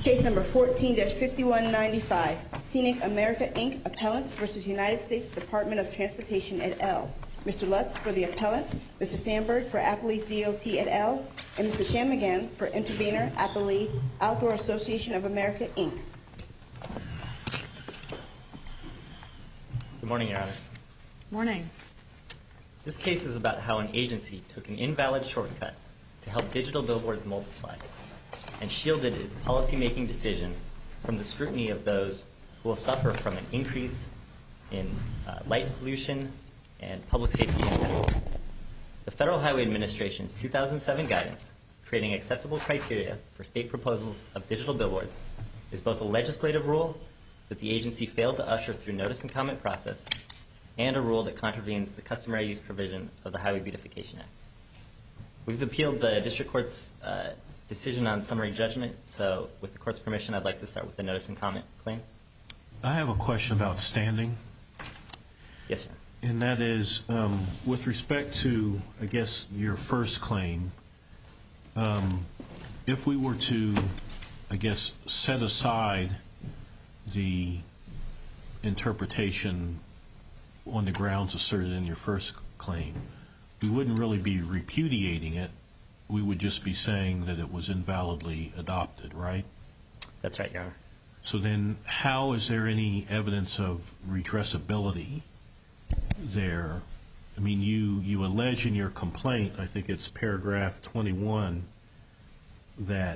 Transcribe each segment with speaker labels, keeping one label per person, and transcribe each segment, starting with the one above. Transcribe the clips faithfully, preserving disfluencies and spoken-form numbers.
Speaker 1: Case number fourteen dash fifty-one ninety-five, Scenic America, Incorporated, Appellant versus United States Department of Transportation et al. Mister Lutz for the appellant, Mister Sandberg for Appellee's D O T et al., and Mister Shanmugam for intervener, Appellee, Outdoor Association of America, Incorporated.
Speaker 2: Good morning, Your Honors.
Speaker 3: Morning.
Speaker 2: This case is about how an agency took an invalid shortcut to help digital billboards multiply and shielded its policymaking decision from the scrutiny of those who will suffer from an increase in uh, light pollution and public safety impacts. The Federal Highway Administration's two thousand seven guidance, creating acceptable criteria for state proposals of digital billboards, is both a legislative rule that the agency failed to usher through notice and comment process and a rule that contravenes the customary use provision of the Highway Beautification Act. We've appealed the district court's uh, decision on summary judgment, so with the court's permission, I'd like to start with the notice and comment claim.
Speaker 4: I have a question about standing.
Speaker 2: Yes, sir.
Speaker 4: And that is, um, with respect to, I guess, your first claim, um, if we were to, I guess, set aside the interpretation on the grounds asserted in your first claim, we wouldn't really be repudiating it. We would just be saying that it was invalidly adopted, right?
Speaker 2: That's right, Your Honor.
Speaker 4: So then how is there any evidence of redressability there? I mean, you, you allege in your complaint, I think it's paragraph twenty-one, that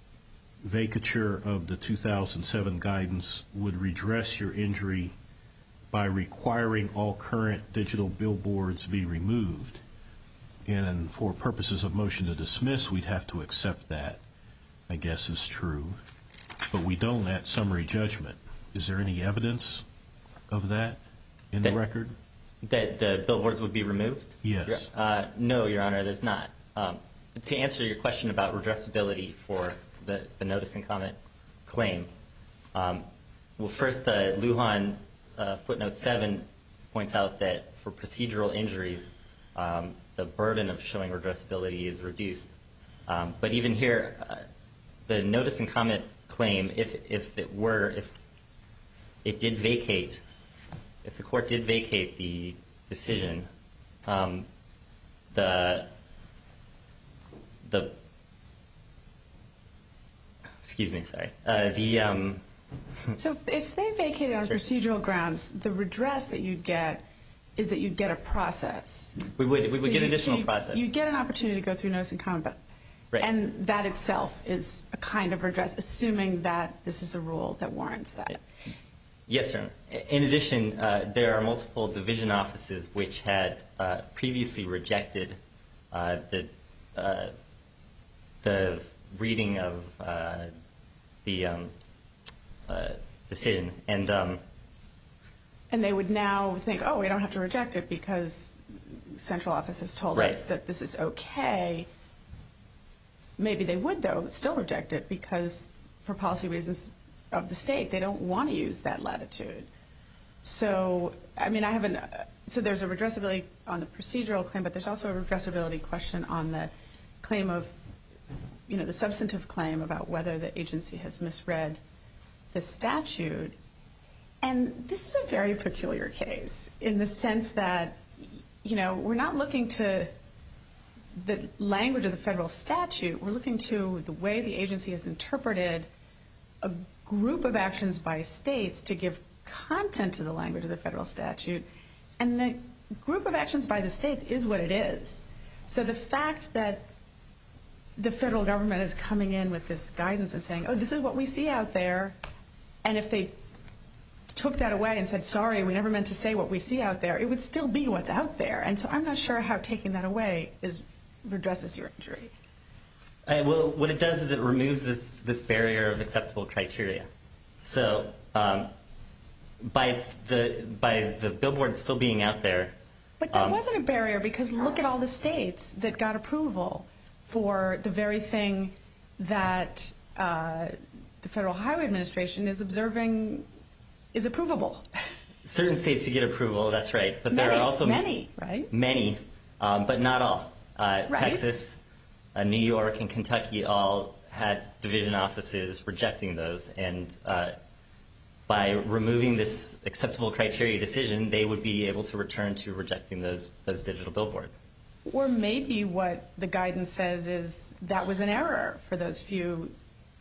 Speaker 4: vacature of the two thousand seven guidance would redress your injury by requiring all current digital billboards be removed. And for purposes of motion to dismiss, we'd have to accept that, I guess, is true. But we don't at summary judgment. Is there any evidence of that in
Speaker 2: that,
Speaker 4: the record?
Speaker 2: That the billboards would be removed?
Speaker 4: Yes.
Speaker 2: Uh, no, Your Honor, there's not. Um, to answer your question about redressability for the, the notice and comment claim, um, well, first, uh, Lujan uh, footnote seven points out that for procedural injuries, um, the burden of showing redressability is reduced. Um, but even here, uh, the notice and comment claim, if if it were, if it did vacate, if the court did vacate the decision, um, the the excuse me, sorry, uh, the um,
Speaker 3: so if they vacated on
Speaker 2: sure.
Speaker 3: procedural grounds, the redress that you'd get is that you'd get a process.
Speaker 2: We would we would
Speaker 3: so
Speaker 2: get
Speaker 3: you,
Speaker 2: additional
Speaker 3: so you,
Speaker 2: process.
Speaker 3: You'd get an opportunity to go through notice and comment, but
Speaker 2: right.
Speaker 3: and that itself is a kind of redress, assuming that this is a rule that warrants that.
Speaker 2: Yes, Your Honor. In addition, uh, there are multiple division offices which had uh, previously rejected uh, the uh, the reading of uh, the um, uh, decision, and um,
Speaker 3: and they would now think, oh, we don't have to reject it because central office has told
Speaker 2: right.
Speaker 3: us that this is okay. Maybe they would, though, still reject it because for policy reasons of the state, they don't want to use that latitude. So, I mean, I haven't, uh, so there's a redressability on the procedural claim, but there's also a redressability question on the claim of, you know, the substantive claim about whether the agency has misread the statute. And this is a very peculiar case in the sense that, you know, we're not looking to the language of the federal statute. We're looking to the way the agency has interpreted a group of actions by states to give content to the language of the federal statute. And the group of actions by the states is what it is. So the fact that the federal government is coming in with this guidance and saying, oh, this is what we see out there, and if they took that away and said, sorry, we never meant to say what we see out there, it would still be what's out there. And so I'm not sure how taking that away is redresses your injury.
Speaker 2: Uh, well, what it does is it removes this, this barrier of acceptable criteria. So um, by, its, the, by the billboard still being out there.
Speaker 3: But that
Speaker 2: um,
Speaker 3: wasn't a barrier because look at all the states that got approval for the very thing that uh, the Federal Highway Administration is observing is approvable.
Speaker 2: Certain states to get approval, that's right. But
Speaker 3: many,
Speaker 2: there are also
Speaker 3: many, right?
Speaker 2: Many, um, but not all. Uh,
Speaker 3: right.
Speaker 2: Texas, uh, New York, and Kentucky all had division offices rejecting those, and uh, by removing this acceptable criteria decision, they would be able to return to rejecting those those digital billboards.
Speaker 3: Or maybe what the guidance says is that was an error for those few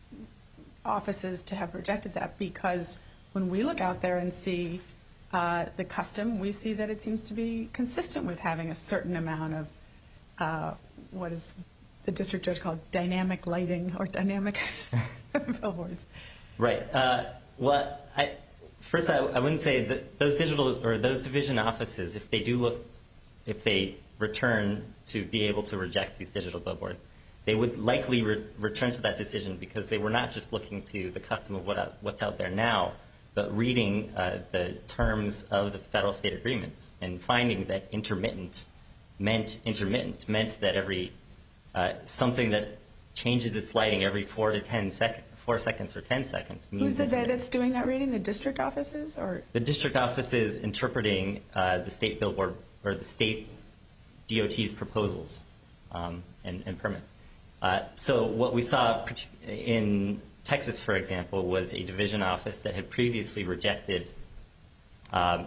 Speaker 3: offices to have rejected that, because when we look out there and see uh, the custom, we see that it seems to be consistent with having a certain amount of uh, what is the district judge called dynamic lighting or dynamic billboards.
Speaker 2: Right. Uh, well, I, first, I, I wouldn't say that those digital or those division offices, if they do look, if they return to be able to reject these digital billboards, they would likely re- return to that decision because they were not just looking to the custom of what, what's out there now, but reading uh, the terms of the federal state agreements and finding that intermittent meant intermittent meant that every uh, something that changes its lighting every four to ten seconds, four seconds or ten seconds. Means
Speaker 3: Who's the guy that's doing that reading? The district offices, or
Speaker 2: the district offices interpreting uh, the state billboard or the state D O T's proposals um, and, and permits. Uh, so what we saw in Texas, for example, was a division office that had previously rejected, um,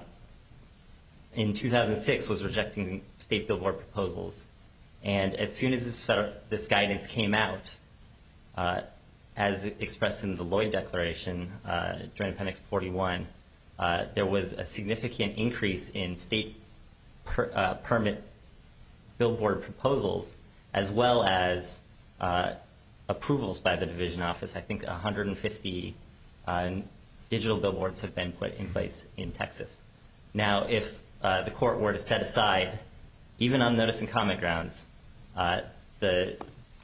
Speaker 2: in two thousand six, was rejecting state billboard proposals. And as soon as this, federal, this guidance came out, uh, as expressed in the Lloyd Declaration, uh, Joint Appendix forty-one, uh, there was a significant increase in state per, uh, permit billboard proposals, as well as uh, approvals by the division office. I think one hundred fifty uh, digital billboards have been put in place in Texas. Now, if uh, the court were to set aside, even on notice and comment grounds, uh, the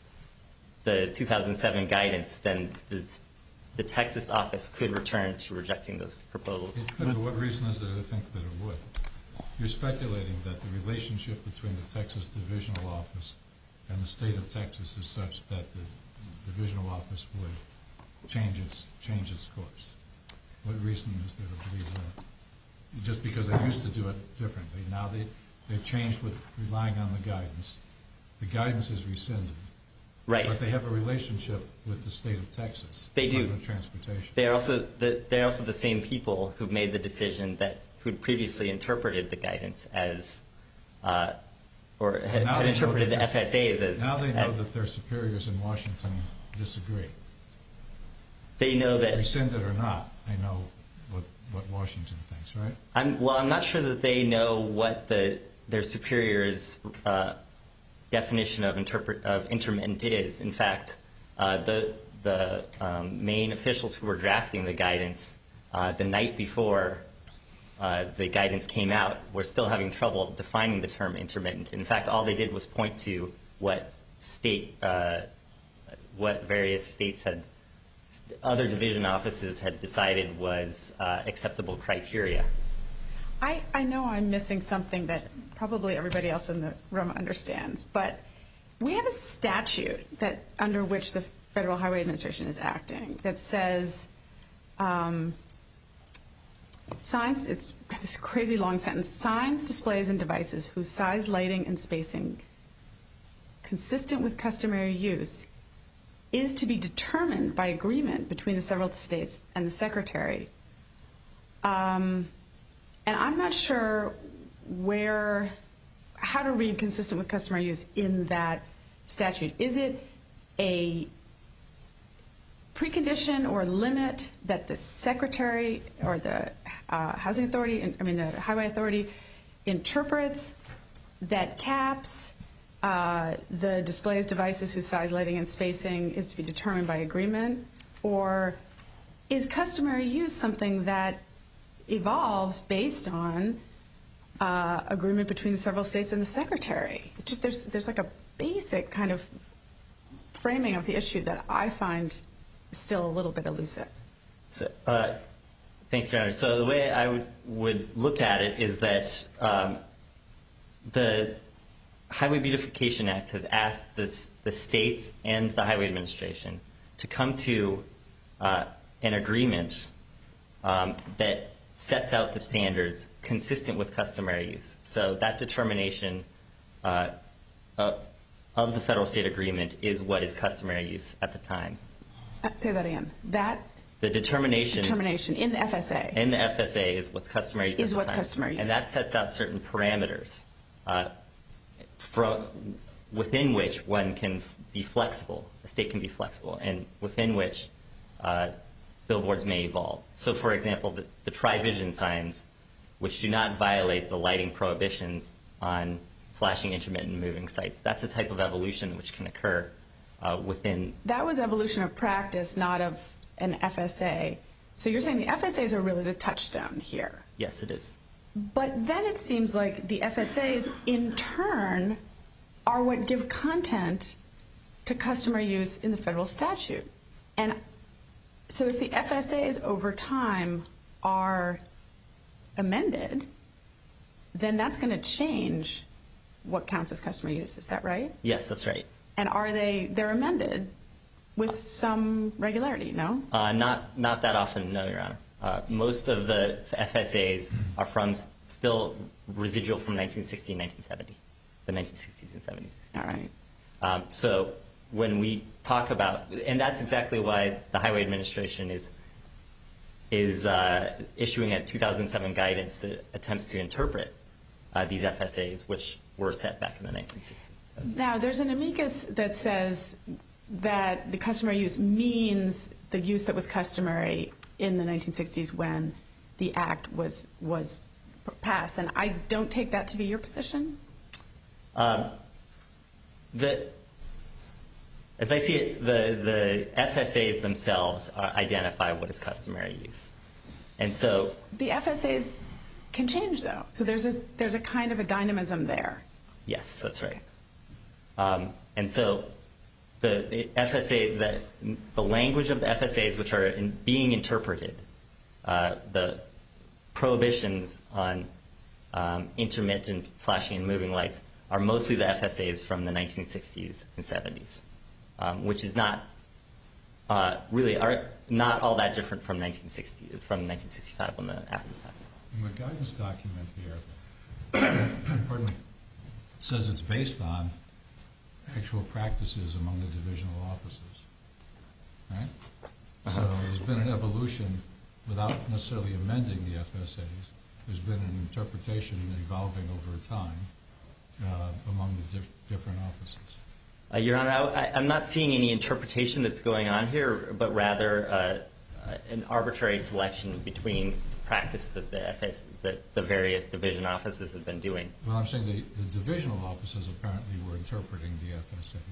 Speaker 2: the two thousand seven guidance, then this, the Texas office could return to rejecting those proposals.
Speaker 5: It could, but what reason is there to think that it would? You're speculating that the relationship between the Texas divisional office and the state of Texas is such that the divisional office would change its change its course. What reason is there to believe that? Just because they used to do it differently. Now they, they've changed with relying on the guidance. The guidance is rescinded.
Speaker 2: Right.
Speaker 5: But they have a relationship with the state of Texas.
Speaker 2: They do.
Speaker 5: Department of Transportation.
Speaker 2: They are also the, they're also the same people who made the decision that who'd previously interpreted the guidance as, uh, or had, had interpreted the F S As as.
Speaker 5: Now they know
Speaker 2: as,
Speaker 5: that their superiors in Washington disagree.
Speaker 2: They know that.
Speaker 5: Rescind it or not, they know what, what Washington thinks, right?
Speaker 2: I'm, well, I'm not sure that they know what the their superiors' uh, definition of interpret of intermittent is. In fact, uh, the the um, main officials who were drafting the guidance uh, the night before uh, the guidance came out were still having trouble defining the term intermittent. In fact, all they did was point to what state, uh, what various states had, other division offices had decided was uh, acceptable criteria.
Speaker 3: I, I know I'm missing something that probably everybody else in the room understands, but we have a statute that under which the Federal Highway Administration is acting that says um, signs, it's this crazy long sentence, signs, displays, and devices whose size, lighting, and spacing consistent with customary use is to be determined by agreement between the several states and the Secretary. Um, and I'm not sure where, how to read consistent with customary use in that statute. Is it a precondition or limit that the Secretary or the uh, Housing Authority, I mean the Highway Authority, interprets that caps uh, the displays, devices whose size, lighting, and spacing is to be determined by agreement? Or is customary use something that evolves based on uh, agreement between the several states and the Secretary? It's just there's there's like a basic kind of framing of the issue that I find still a little bit elusive.
Speaker 2: So, uh, thanks, Your Honor. So the way I would, would look at it is that um, the Highway Beautification Act has asked this, the states and the Highway Administration to come to uh, an agreement um, that sets out the standards consistent with customary use. So that determination uh, uh, of the federal-state agreement is what is customary use at the time.
Speaker 3: Say that again. That
Speaker 2: The determination
Speaker 3: determination in the F S A.
Speaker 2: in the F S A is what's customary use
Speaker 3: Is
Speaker 2: at the
Speaker 3: what's
Speaker 2: time.
Speaker 3: customary use.
Speaker 2: And that sets out certain parameters uh, from within which one can be flexible, a state can be flexible, and within which uh, billboards may evolve. So, for example, the, the tri-vision signs, which do not violate the lighting prohibitions on flashing, intermittent, moving sites, that's a type of evolution which can occur uh, within.
Speaker 3: That was evolution of practice, not of an F S A. So you're saying the F S As are really the touchstone here.
Speaker 2: Yes, it is.
Speaker 3: But then it seems like the F S As, in turn, are what give content to customer use in the federal statute. And so if the F S As over time are amended, then that's going to change what counts as customer use. Is that right?
Speaker 2: Yes, that's right.
Speaker 3: And are they, they're amended with some regularity, no?
Speaker 2: Uh, not not that often, no, Your Honor. Uh, most of the F S As are from s- still residual from nineteen sixty and nineteen seventy, the nineteen sixties and seventies.
Speaker 3: All right.
Speaker 2: Um, so when we talk about, and that's exactly why the Highway Administration is is uh, issuing a two thousand seven guidance that attempts to interpret uh, these F S As, which were set back in the nineteen sixties.
Speaker 3: Now, there's an amicus that says that the customary use means the use that was customary in the nineteen sixties when the act was was passed, and I don't take that to be your position.
Speaker 2: Um, the As I see it, the, the F S As themselves are, identify what is customary use. And so
Speaker 3: The F S As can change, though. So there's a there's a kind of a dynamism there.
Speaker 2: yes, that's right. Um, and so the, the F S A, the, the language of the F S As which are in, being interpreted, uh, the prohibitions on um, intermittent flashing and moving lights are mostly the F S As from the nineteen sixties and seventies. Um, which is not uh, really are not all that different from nineteen sixty from nineteen sixty-five when the act was passed.
Speaker 5: And the guidance document here, pardon me, says it's based on actual practices among the divisional offices, right?
Speaker 2: Uh-huh.
Speaker 5: So there's been an evolution without necessarily amending the F S As. There's been an interpretation evolving over time uh, among the dif- different offices.
Speaker 2: Uh, Your Honor, I, I, I'm not seeing any interpretation that's going on here, but rather uh, uh, an arbitrary selection between practice that the F S, that the various division offices have been doing.
Speaker 5: Well, I'm saying the, the divisional offices apparently were interpreting the F S As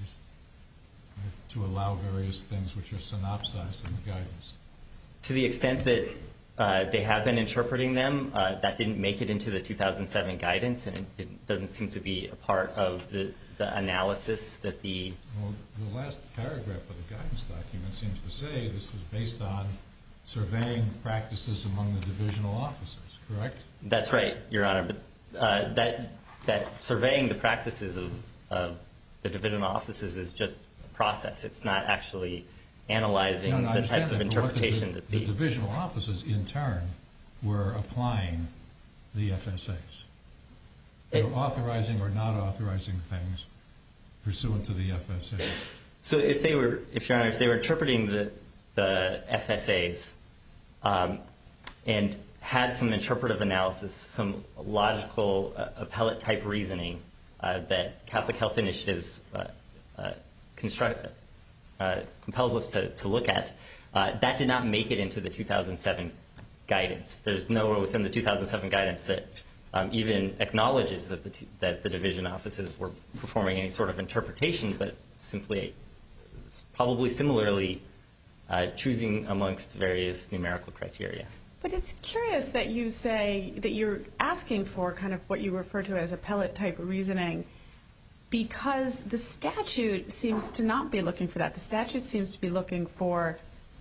Speaker 5: right, to allow various things which are synopsized in the guidance.
Speaker 2: To the extent that uh, they have been interpreting them, uh, that didn't make it into the two thousand seven guidance, and it didn't, doesn't seem to be a part of the, the analysis that the...
Speaker 5: Well, the last paragraph of the guidance document seems to say this is based on surveying practices among the divisional offices, correct?
Speaker 2: That's right, Your Honor. But uh, that that surveying the practices of, of the divisional offices is just a process. It's not actually analyzing
Speaker 5: No, no, I
Speaker 2: the types of
Speaker 5: understand that, but what the
Speaker 2: interpretation
Speaker 5: di-
Speaker 2: that the...
Speaker 5: The divisional offices, in turn, were applying the F S As. They were
Speaker 2: It-
Speaker 5: authorizing or not authorizing things pursuant to the F S A.
Speaker 2: So if they were, if Your Honor, if they were interpreting the the F S As um, and had some interpretive analysis, some logical uh, appellate type reasoning uh, that Catholic Health Initiatives uh, uh, construct, uh, compels us to, to look at, uh, that did not make it into the two thousand seven guidance. There's nowhere within the two thousand seven guidance that um, even acknowledges that the t- that the division offices were performing any sort of interpretation, but simply probably similarly uh, choosing amongst various numerical criteria.
Speaker 3: But it's curious that you say that you're asking for kind of what you refer to as appellate type reasoning, because the statute seems to not be looking for that. The statute seems to be looking for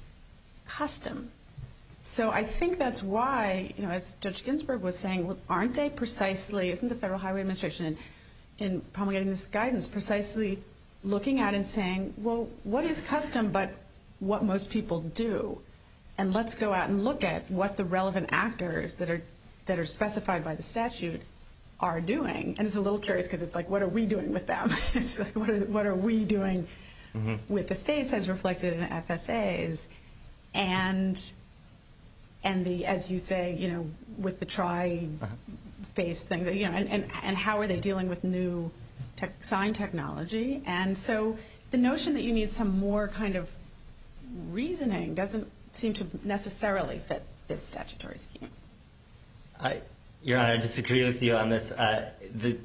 Speaker 3: custom. So I think that's why, you know, as Judge Ginsburg was saying, well, aren't they precisely, isn't the Federal Highway Administration in, in promulgating this guidance precisely looking at and saying, well, what is custom but what most people do? And let's go out and look at what the relevant actors that are that are specified by the statute are doing. And it's a little curious because it's like, what are we doing with them? It's like, what are, what are we doing mm-hmm. with the states as reflected in F S As? And and the, as you say, you know, with the tri-phase uh-huh. thing, you know, and, and, and how are they dealing with new tech, sign technology? And so the notion that you need some more kind of reasoning doesn't seem to necessarily fit this statutory scheme.
Speaker 2: I, Your Honor, I disagree with you on this. Uh, the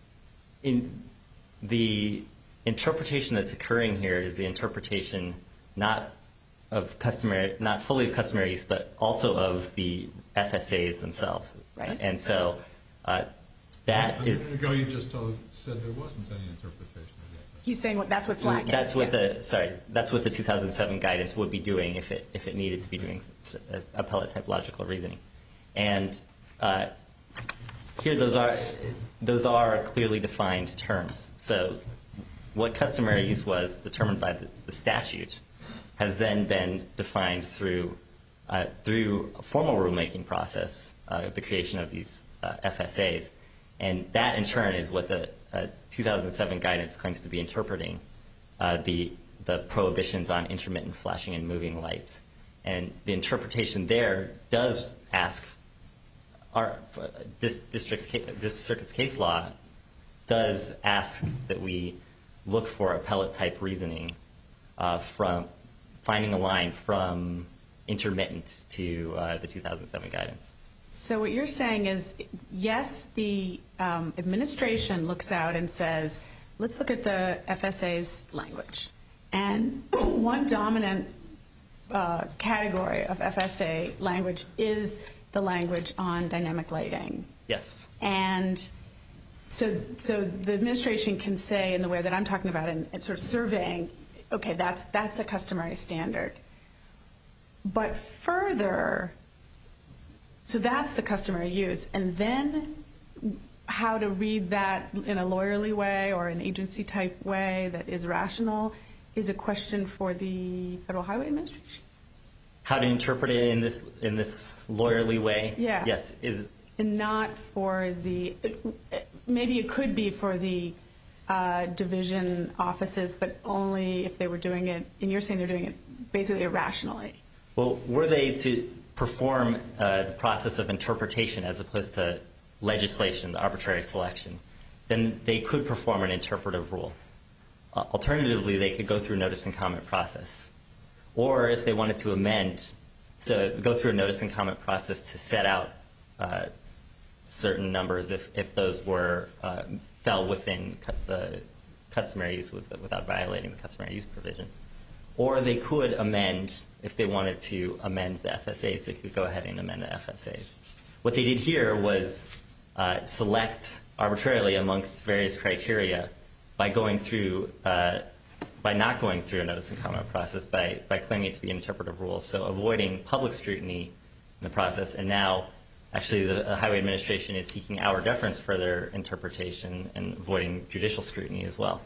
Speaker 2: in the interpretation that's occurring here is the interpretation not of customary, not fully of customary use, but also of the F S As themselves.
Speaker 3: Right.
Speaker 2: And so uh, that
Speaker 5: a
Speaker 2: is.
Speaker 5: A minute ago, you just told, said there wasn't any interpretation of that.
Speaker 3: He's saying what, that's what's lacking.
Speaker 2: That's what
Speaker 3: yeah.
Speaker 2: the sorry. That's what the two thousand seven guidance would be doing if it if it needed to be doing appellate type logical reasoning, and uh, here those are those are clearly defined terms. So what customary use was determined by the, the statute has then been defined through uh, through a formal rulemaking process, uh, the creation of these uh, F S As, and that in turn is what the uh, two thousand seven guidance claims to be interpreting, uh, the the prohibitions on intermittent flashing and moving lights, and the interpretation there does ask. Our this district's this circuit's case law does ask that we look for appellate type reasoning uh, from finding a line from intermittent to uh, the two thousand seven guidance.
Speaker 3: So what you're saying is, yes, the um, administration looks out and says, let's look at the F S A's language. And one dominant uh, category of F S A language is the language on dynamic lighting.
Speaker 2: Yes.
Speaker 3: And so so the administration can say in the way that I'm talking about and sort of surveying, okay, that's that's a customary standard. But further, so that's the customary use. And then how to read that in a lawyerly way or an agency type way that is rational is a question for the Federal Highway Administration.
Speaker 2: How to interpret it in this in this lawyerly way?
Speaker 3: Yeah.
Speaker 2: Yes. Is
Speaker 3: and not for the maybe it could be for the uh, division offices, but only if they were doing it. And you're saying they're doing it basically irrationally.
Speaker 2: Well, were they to perform uh, the process of interpretation as opposed to legislation, the arbitrary selection, then they could perform an interpretive rule. Uh, alternatively, they could go through a notice and comment process. Or if they wanted to amend, so go through a notice and comment process to set out uh, certain numbers if, if those were uh, fell within cu- the customary use with, without violating the customary use provision. Or they could amend, if they wanted to amend the F S As, they could go ahead and amend the F S As. What they did here was uh, select arbitrarily amongst various criteria by going through uh, by not going through a notice and comment process, by, by claiming it to be an interpretive rule, so avoiding public scrutiny in the process. And now, actually, the, the Highway Administration is seeking our deference for their interpretation and avoiding judicial scrutiny as well.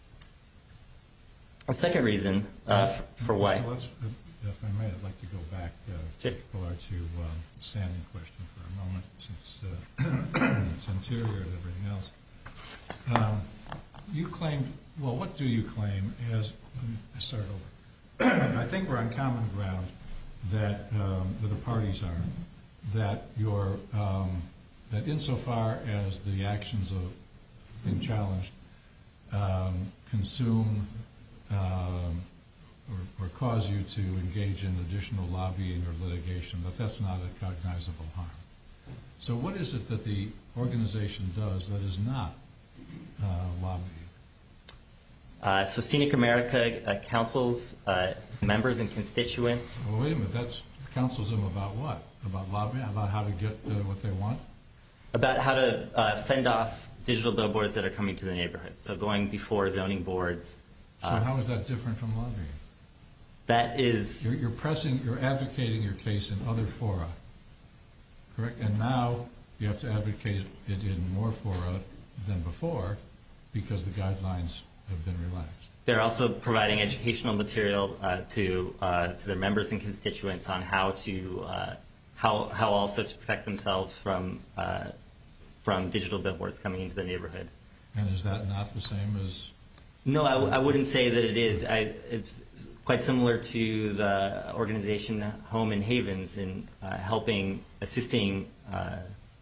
Speaker 2: A second reason uh, for, for why.
Speaker 5: Mister Lutz, if I may, I'd like to go back, uh,
Speaker 2: Sure.
Speaker 5: Pilar, to um, the standing question for a moment, since uh, it's interior to everything else. Um, you claimed, well, what do you claim as, let me start over. I think we're on common ground that, um, that the parties are, that you're, um, that insofar as the actions of being challenged um, consume um, or, or cause you to engage in additional lobbying or litigation, that that's not a cognizable harm. So what is it that the organization does that is not uh, lobbying?
Speaker 2: Uh, so Scenic America uh, counsels uh, members and constituents.
Speaker 5: Well, wait a minute. That's counsels them about what? About lobbying? About how to get uh, what they want?
Speaker 2: About how to uh, fend off digital billboards that are coming to the neighborhood. So going before zoning boards.
Speaker 5: So
Speaker 2: uh,
Speaker 5: how is that different from lobbying?
Speaker 2: That is...
Speaker 5: You're, you're pressing, you're advocating your case in other fora, correct? And now you have to advocate it in more fora than before because the guidelines have been relaxed.
Speaker 2: They're also providing educational material uh, to uh, to their members and constituents on how to uh, how how also to protect themselves from uh, from digital billboards coming into the neighborhood.
Speaker 5: And is that not the same as?
Speaker 2: No, I, w- I wouldn't say that it is. I, it's quite similar to the organization Home and Havens in uh, helping, assisting uh,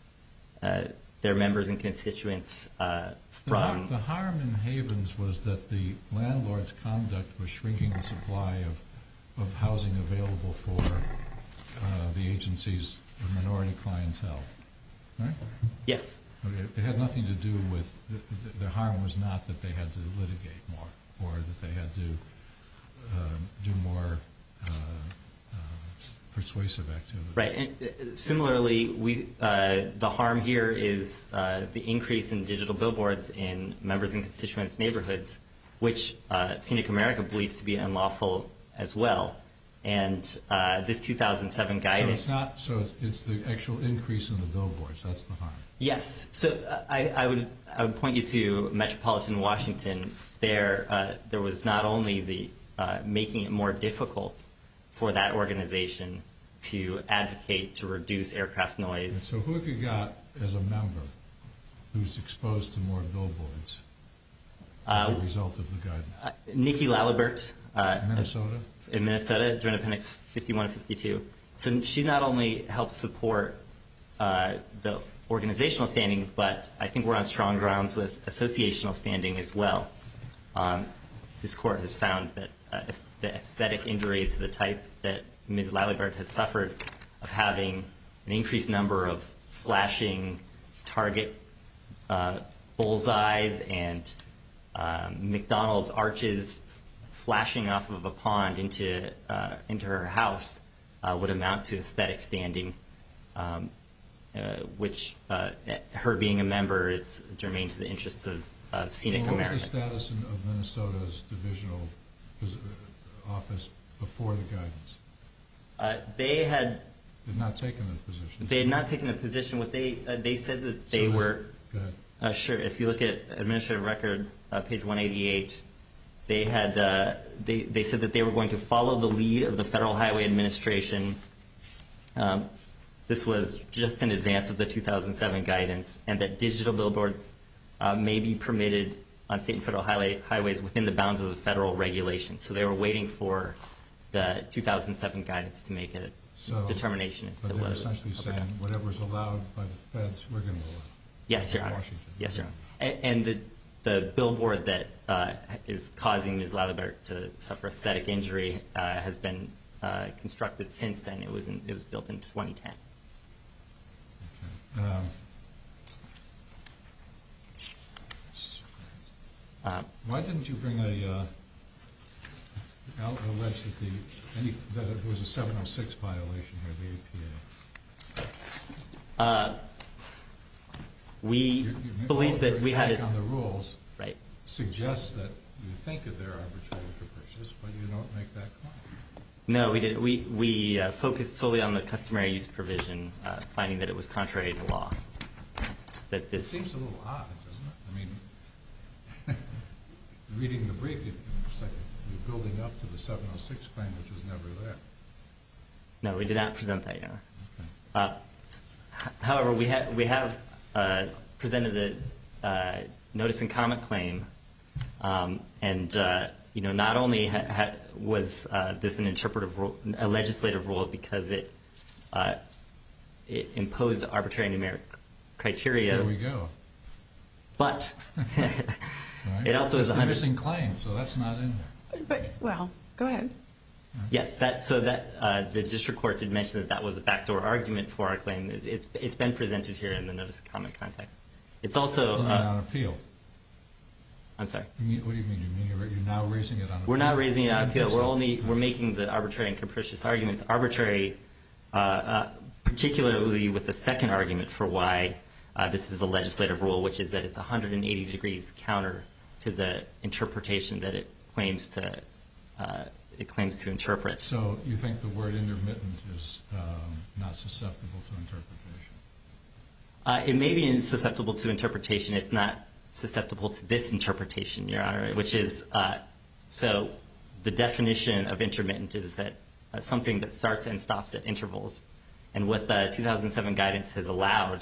Speaker 2: uh, their members and constituents uh,
Speaker 5: The, har-
Speaker 2: from.
Speaker 5: the harm in Havens was that the landlord's conduct was shrinking the supply of, of housing available for uh, the agency's minority clientele, right?
Speaker 2: Yes.
Speaker 5: It, it had nothing to do with, the, the, the harm was not that they had to litigate more or that they had to um, do more uh, uh, persuasive activity.
Speaker 2: Right. And uh, similarly, we uh, the harm here is uh, the increase in digital billboards in members and constituents' neighborhoods, which uh, Scenic America believes to be unlawful as well. And uh, this two thousand seven guidance.
Speaker 5: So it's not. So it's, it's the actual increase in the billboards. That's the harm.
Speaker 2: Yes. So uh, I, I would I would point you to Metropolitan Washington. There uh, there was not only the uh, making it more difficult for that organization to advocate to reduce aircraft noise.
Speaker 5: And so who have you got as a member who's exposed to more billboards as
Speaker 2: Uh,
Speaker 5: a result of the guidance?
Speaker 2: Uh, Nikki Lalibert. Uh,
Speaker 5: Minnesota?
Speaker 2: In Minnesota, Joint Appendix fifty-one and fifty-two. So she not only helps support uh, the organizational standing, but I think we're on strong grounds with associational standing as well. Um, this court has found that uh, if the aesthetic injury to the type that Miz Lalibert has suffered of having an increased number of flashing target uh, bullseyes and um, McDonald's arches flashing off of a pond into uh, into her house uh, would amount to aesthetic standing, um, uh, which uh, her being a member is germane to the interests of, of Scenic
Speaker 5: Well, what
Speaker 2: America.
Speaker 5: was the status in, of Minnesota's divisional pos- uh, office before the guidance?
Speaker 2: Uh, they had
Speaker 5: Did not taken a position.
Speaker 2: they had not taken a position. What they uh, they said that they
Speaker 5: So
Speaker 2: were
Speaker 5: Go ahead.
Speaker 2: uh, sure. If you look at administrative record, uh, page one eighty-eight. They had uh, they they said that they were going to follow the lead of the Federal Highway Administration. Um, this was just in advance of the two thousand seven guidance, and that digital billboards uh, may be permitted on state and federal highway, highways within the bounds of the federal regulations. So they were waiting for the two thousand seven guidance to make a
Speaker 5: So,
Speaker 2: determination as to
Speaker 5: But
Speaker 2: whether
Speaker 5: they're
Speaker 2: it was
Speaker 5: essentially
Speaker 2: up or
Speaker 5: saying
Speaker 2: down.
Speaker 5: whatever's allowed by the feds, we're going to allow.
Speaker 2: Yes, Your Honor.
Speaker 5: Washington.
Speaker 2: Yes, Your Honor. And, and the the billboard that uh, is causing Miz Lalibert to suffer aesthetic injury uh, has been uh, constructed since then. It was in, it was built in twenty ten.
Speaker 5: Okay. Um,
Speaker 2: Uh,
Speaker 5: Why didn't you bring a, uh, al- allege that the, any, that it was a seven oh six violation here, the A P A?
Speaker 2: uh, we
Speaker 5: Your- your-
Speaker 2: believe
Speaker 5: all
Speaker 2: that
Speaker 5: your
Speaker 2: we had
Speaker 5: attack
Speaker 2: it
Speaker 5: on the rules
Speaker 2: right.
Speaker 5: suggests that you think that they're arbitrary and capricious, but you don't make that claim.
Speaker 2: No, we didn't. We we uh, focused solely on the customary use provision, uh, finding that it was contrary to law. That
Speaker 5: It
Speaker 2: this
Speaker 5: seems a little odd, doesn't it? I mean, reading the brief, it looks like you're building up to the seven oh six claim, which was never there.
Speaker 2: no, we did not present that, Your Honor.
Speaker 5: Okay.
Speaker 2: Uh, h- however, we have we have uh, presented a uh, notice and comment claim, um, and uh, you know not only ha- ha- was uh, this an interpretive rule, a legislative rule because it uh, it imposed arbitrary numeric criteria,
Speaker 5: There we go.
Speaker 2: but
Speaker 5: Right?
Speaker 2: it also
Speaker 5: That's
Speaker 2: is a
Speaker 5: the
Speaker 2: hundred.
Speaker 5: missing claim, so that's not in there.
Speaker 3: But, well, go ahead.
Speaker 2: Yes, that so that uh, the district court did mention that that was a backdoor argument for our claim. It's it's, it's been presented here in the notice of comment context. It's also.
Speaker 5: You mean
Speaker 2: Uh,
Speaker 5: on appeal?
Speaker 2: I'm sorry.
Speaker 5: You mean, what do you mean? You mean you're, you're now raising it on appeal?
Speaker 2: We're not raising it on appeal. We're
Speaker 5: So-
Speaker 2: only we're making the arbitrary and capricious arguments arbitrary, uh, uh, particularly with the second argument for why uh, this is a legislative rule, which is that it's one hundred eighty degrees counter to the interpretation that it claims to uh, it claims to interpret.
Speaker 5: So you think the word intermittent is um, not susceptible to interpretation?
Speaker 2: Uh, it may be susceptible to interpretation. It's not susceptible to this interpretation, Your Honor, which is uh, so the definition of intermittent is that uh, something that starts and stops at intervals. And what the two thousand seven guidance has allowed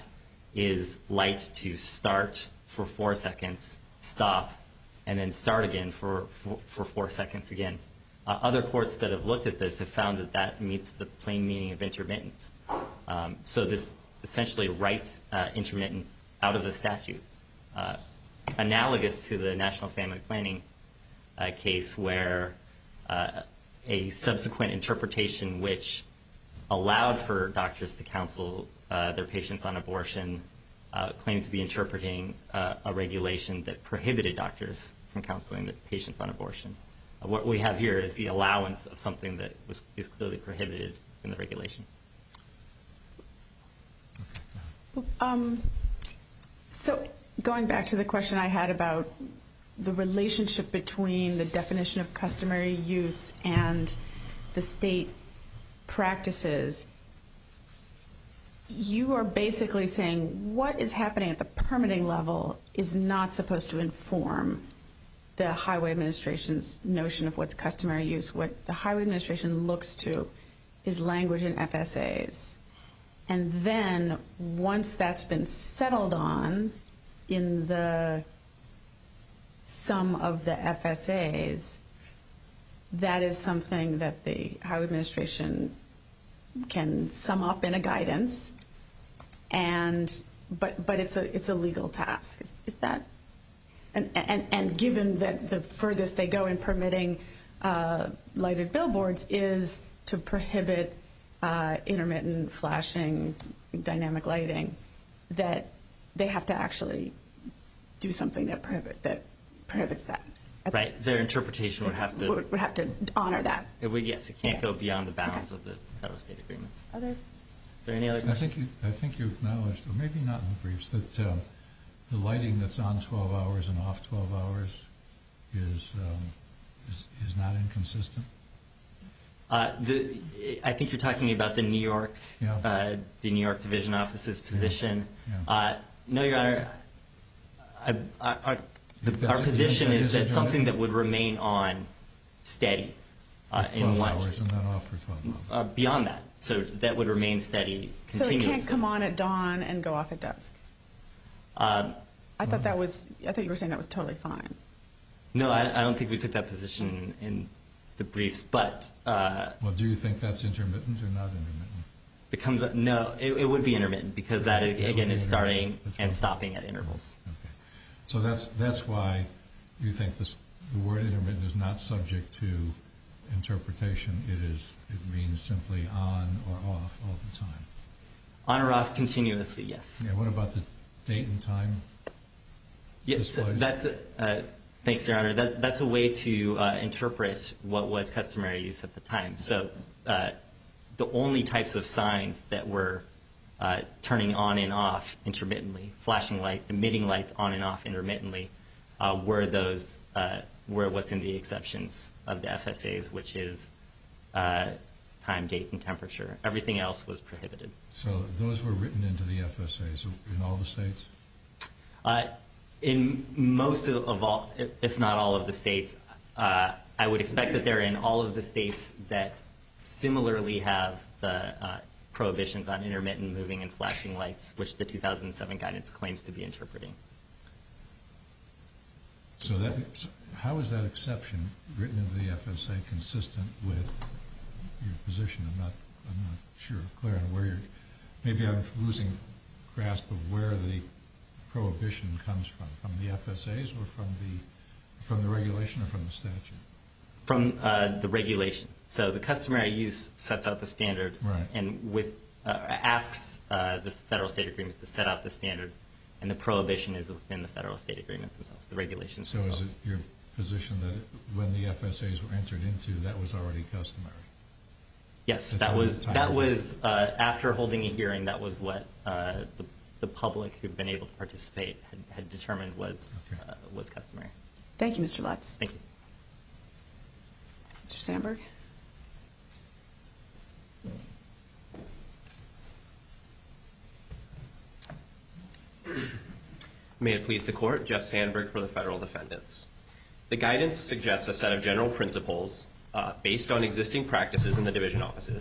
Speaker 2: is light to start for four seconds, stop, and then start again for, for, for four seconds again. Uh, other courts that have looked at this have found that that meets the plain meaning of intermittent. Um, so this essentially writes uh, intermittent out of the statute, uh, analogous to the National Family Planning uh, case where uh, a subsequent interpretation which allowed for doctors to counsel uh, their patients on abortion uh, claimed to be interpreting uh, a regulation that prohibited doctors from counseling the patients on abortion. Uh, what we have here is the allowance of something that was is clearly prohibited in the regulation.
Speaker 3: Um, so going back to the question I had about the relationship between the definition of customary use and the state practices, you are basically saying what is happening at the permitting level is not supposed to inform the Highway Administration's notion of what's customary use. What the Highway Administration looks to is language in F S As. And then once that's been settled on in the sum of the F S As, that is something that the Highway Administration can sum up in a guidance, and but but it's a it's a legal task. Is, is that and, and and given that the furthest they go in permitting uh, lighted billboards is to prohibit uh, intermittent flashing, dynamic lighting, that they have to actually do something that prohibit that prohibits that.
Speaker 2: Right. Their interpretation would have to
Speaker 3: would, would have to honor that.
Speaker 2: It would, yes, it can't
Speaker 3: Okay.
Speaker 2: go beyond the bounds
Speaker 3: Okay.
Speaker 2: of the federal state agreements.
Speaker 3: Other?
Speaker 2: Is there any other
Speaker 5: I
Speaker 2: questions?
Speaker 5: think you, I think you acknowledged, or maybe not in the briefs, that um, the lighting that's on twelve hours and off twelve hours is um, is, is not inconsistent.
Speaker 2: Uh, the, I think you're talking about the New York,
Speaker 5: Yeah.
Speaker 2: uh, the New York Division Office's position.
Speaker 5: Yeah.
Speaker 2: Uh, no, Your Honor. I, I, our, the,
Speaker 5: That's
Speaker 2: our
Speaker 5: it.
Speaker 2: position
Speaker 5: Is
Speaker 2: is
Speaker 5: it
Speaker 2: that something
Speaker 5: intermittent?
Speaker 2: that would remain on steady uh,
Speaker 5: For
Speaker 2: in
Speaker 5: twelve
Speaker 2: one,
Speaker 5: hours and then off for twelve hours.
Speaker 2: uh, beyond that. So that would remain steady
Speaker 3: So it
Speaker 2: continuously.
Speaker 3: can't come on at dawn and go off at dusk.
Speaker 2: Um,
Speaker 3: I thought that was. I thought you were saying that was totally fine.
Speaker 2: no, I, I don't think we took that position in the briefs, but uh,
Speaker 5: Well, do you think that's intermittent or not intermittent?
Speaker 2: becomes a, no. It, it would be intermittent because that
Speaker 5: That would
Speaker 2: again
Speaker 5: be
Speaker 2: is starting
Speaker 5: intermittent. That's
Speaker 2: and
Speaker 5: what-
Speaker 2: stopping at intervals.
Speaker 5: Okay. So that's that's why you think this, the word intermittent is not subject to interpretation. It is. It means simply on or off all the time.
Speaker 2: On or off continuously, yes.
Speaker 5: Yeah. What about the date and time?
Speaker 2: Yes,
Speaker 5: displays?
Speaker 2: that's uh, thanks, Your Honor. That's that's a way to uh, interpret what was customary use at the time. So uh, the only types of signs that were uh, turning on and off intermittently, flashing light, emitting lights on and off intermittently, uh, were those uh, were what's in the exceptions of the F S As, which is uh, time, date, and temperature. Everything else was prohibited.
Speaker 5: So those were written into the F S As in all the states?
Speaker 2: Uh, in most of, of all, if- if not all of the states, uh, I would expect that they're in all of the states that similarly have the uh, prohibitions on intermittent moving and flashing lights, which the two thousand seven guidance claims to be interpreting.
Speaker 5: So that, so how is that exception written into the F S A consistent with your position? I'm not, I'm not sure, clear on where you're, maybe I'm losing grasp of where the prohibition comes from, from the F S As or from the, from the regulation or from the statute?
Speaker 2: From uh, the regulation. So the customary use sets out the standard
Speaker 5: Right.
Speaker 2: and with uh, asks uh, the federal state agreements to set out the standard, and the prohibition is within the federal state agreements themselves, the regulations
Speaker 5: So is
Speaker 2: themselves.
Speaker 5: it your position that it- when the F S As were entered into, that was already customary?
Speaker 2: Yes,
Speaker 5: That's
Speaker 2: that
Speaker 5: all
Speaker 2: was
Speaker 5: the time.
Speaker 2: that was uh, after holding a hearing. That was what uh, the the public who'd been able to participate had, had determined was
Speaker 5: Okay.
Speaker 2: uh, was customary.
Speaker 3: Thank you, Mister Lutz.
Speaker 2: Thank you.
Speaker 3: Mister Sandberg.
Speaker 6: May it please the Court, Jeff Sandberg for the federal defendants. The guidance suggests a set of general principles uh, based on existing practices in the division offices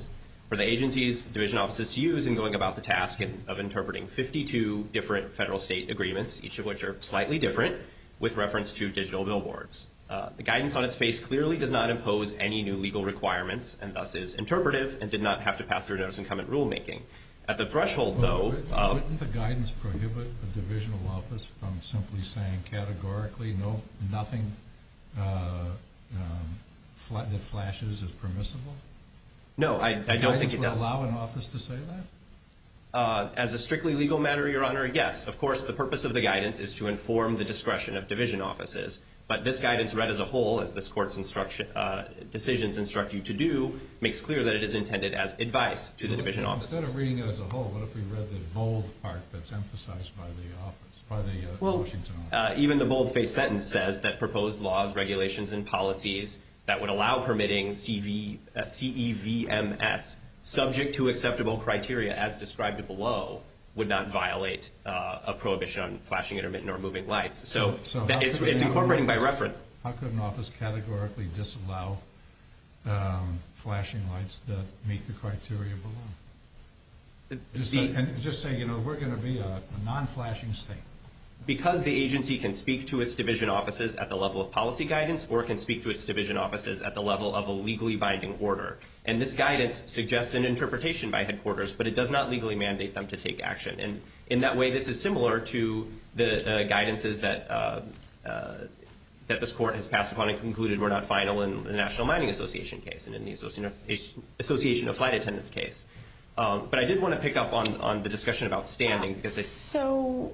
Speaker 6: for the agency's division offices to use in going about the task in, of interpreting fifty-two different federal-state agreements, each of which are slightly different, with reference to digital billboards. Uh, the guidance on its face clearly does not impose any new legal requirements and thus is interpretive and did not have to pass through notice and comment rulemaking. At the threshold, though...
Speaker 5: Well,
Speaker 6: uh,
Speaker 5: wouldn't the guidance prohibit a divisional office from simply saying categorically no, nothing uh, um, fla- that flashes is permissible?
Speaker 6: No, I, I don't think it does.
Speaker 5: Would allow an office to say that?
Speaker 6: Uh, as a strictly legal matter, Your Honor, yes. Of course, the purpose of the guidance is to inform the discretion of division offices. But this guidance read as a whole, as this Court's instruction, uh, decisions instruct you to do, makes clear that it is intended as advice to the
Speaker 5: well,
Speaker 6: division offices.
Speaker 5: Instead of reading it as a whole, what if we read the bold part that's emphasized by the office, by the uh,
Speaker 6: well,
Speaker 5: Washington office?
Speaker 6: Uh, even the bold-faced sentence says that proposed laws, regulations, and policies that would allow permitting C V, uh, C E V M S subject to acceptable criteria as described below would not violate uh, a prohibition on flashing, intermittent, or moving lights. So,
Speaker 5: so, so
Speaker 6: that it's, it's incorporating by reference.
Speaker 5: How could an office categorically disallow um, flashing lights that meet the criteria below? Just
Speaker 6: The,
Speaker 5: say, and just say, you know, we're going to be a, a non-flashing state.
Speaker 6: Because the agency can speak to its division offices at the level of policy guidance or can speak to its division offices at the level of a legally binding order. And this guidance suggests an interpretation by headquarters, but it does not legally mandate them to take action. And in that way, this is similar to the uh, guidances that uh, uh, that this Court has passed upon and concluded were not final in the National Mining Association case and in the Association of Flight Attendants case. Um, but I did want to pick up on, on the discussion about standing. because it,
Speaker 3: So...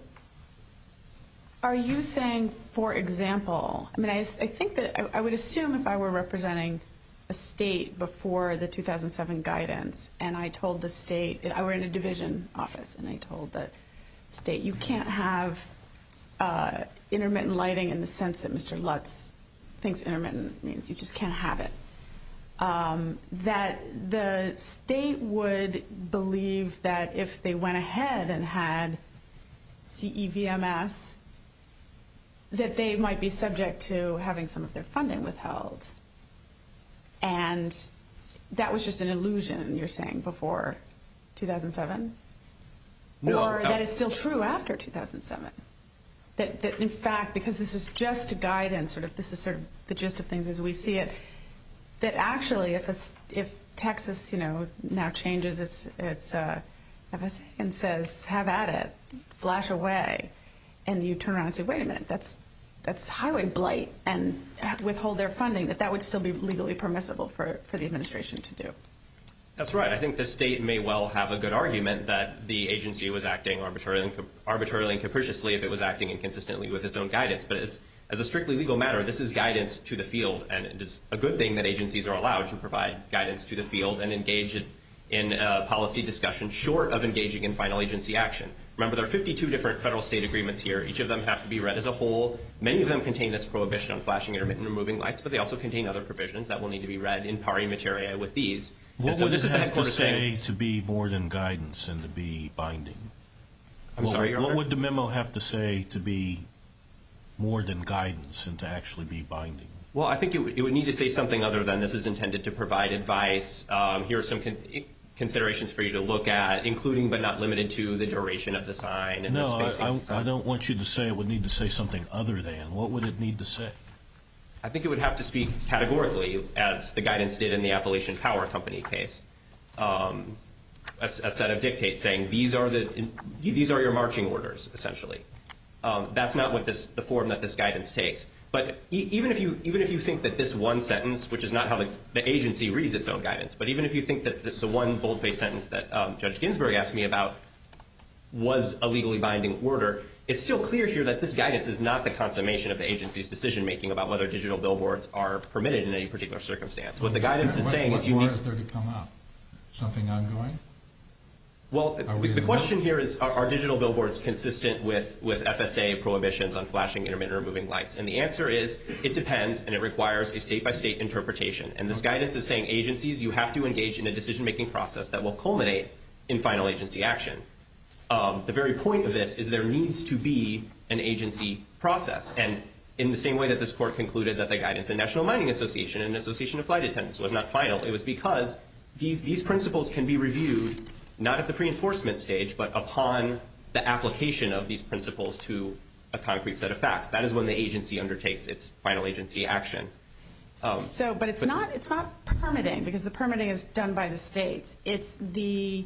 Speaker 3: Are you saying, for example, I mean, I, I think that I, I would assume if I were representing a state before the two thousand seven guidance and I told the state, I were in a division office and I told the state, you can't have uh, intermittent lighting in the sense that Mister Lutz thinks intermittent means. You just can't have it. Um, that the state would believe that if they went ahead and had C E V M S, that they might be subject to having some of their funding withheld. And that was just an illusion, you're saying, before two thousand seven?
Speaker 6: No.
Speaker 3: Or that is still true after two thousand seven? That, that, in fact, because this is just guidance, sort of, this is sort of the gist of things as we see it, that actually if, a, if Texas, you know, now changes its, its uh, F S A and says, have at it, flash away, and you turn around and say, wait a minute, that's that's highway blight, and withhold their funding, that that would still be legally permissible for, for the administration to do.
Speaker 6: That's right. I think the state may well have a good argument that the agency was acting arbitrarily and, arbitrarily and capriciously if it was acting inconsistently with its own guidance. But as, as a strictly legal matter, this is guidance to the field, and it is a good thing that agencies are allowed to provide guidance to the field and engage in, in uh, policy discussion short of engaging in final agency action. Remember, there are fifty-two different federal-state agreements here. Each of them have to be read as a whole. Many of them contain this prohibition on flashing, intermittent, and moving lights, but they also contain other provisions that will need to be read in pari materia with these.
Speaker 4: What
Speaker 6: and so
Speaker 4: would
Speaker 6: this
Speaker 4: it
Speaker 6: is the
Speaker 4: have to
Speaker 6: headquarters
Speaker 4: say
Speaker 6: saying,
Speaker 4: to be more than guidance and to be binding?
Speaker 6: I'm
Speaker 4: what,
Speaker 6: sorry, Your
Speaker 4: What
Speaker 6: Honor?
Speaker 4: would the memo have to say to be more than guidance and to actually be binding?
Speaker 6: Well, I think it would, it would need to say something other than this is intended to provide advice. Um, here are some con- considerations for you to look at, including but not limited to the duration of the sign and
Speaker 4: no,
Speaker 6: the spacing.
Speaker 4: I,
Speaker 6: of the sign.
Speaker 4: I, I don't want you to say it would need to say something other than. What would it need to say?
Speaker 6: I think it would have to speak categorically, as the guidance did in the Appalachian Power Company case. Um, a, a set of dictates saying these are the in, these are your marching orders, essentially. Um, that's not what this the form that this guidance takes. But e- even if you even if you think that this one sentence, which is not how the, the agency reads its own guidance, but even if you think that the, the one boldface sentence that um, Judge Ginsburg asked me about was a legally binding order, it's still clear here that this guidance is not the consummation of the agency's decision making about whether digital billboards are permitted in any particular circumstance. What the guidance is
Speaker 5: what,
Speaker 6: saying
Speaker 5: what
Speaker 6: is you
Speaker 5: more
Speaker 6: need.
Speaker 5: is there to come out? Something ongoing?
Speaker 6: Well, the,
Speaker 5: we
Speaker 6: the
Speaker 5: in
Speaker 6: question
Speaker 5: the
Speaker 6: here is, are, are digital billboards consistent with, with F S A prohibitions on flashing, intermittent, or moving lights? And the answer is, it depends, and it requires a state-by-state interpretation. And this guidance is saying, agencies, you have to engage in a decision-making process that will culminate in final agency action. Um, the very point of this is there needs to be an agency process. And in the same way that this court concluded that the guidance in National Mining Association and Association of Flight Attendants was not final, it was because these these principles can be reviewed not at the pre-enforcement stage, but upon the application of these principles to a concrete set of facts. That is when the agency undertakes its final agency action. Um,
Speaker 3: so, but it's
Speaker 6: but,
Speaker 3: not it's not permitting, because the permitting is done by the states. It's the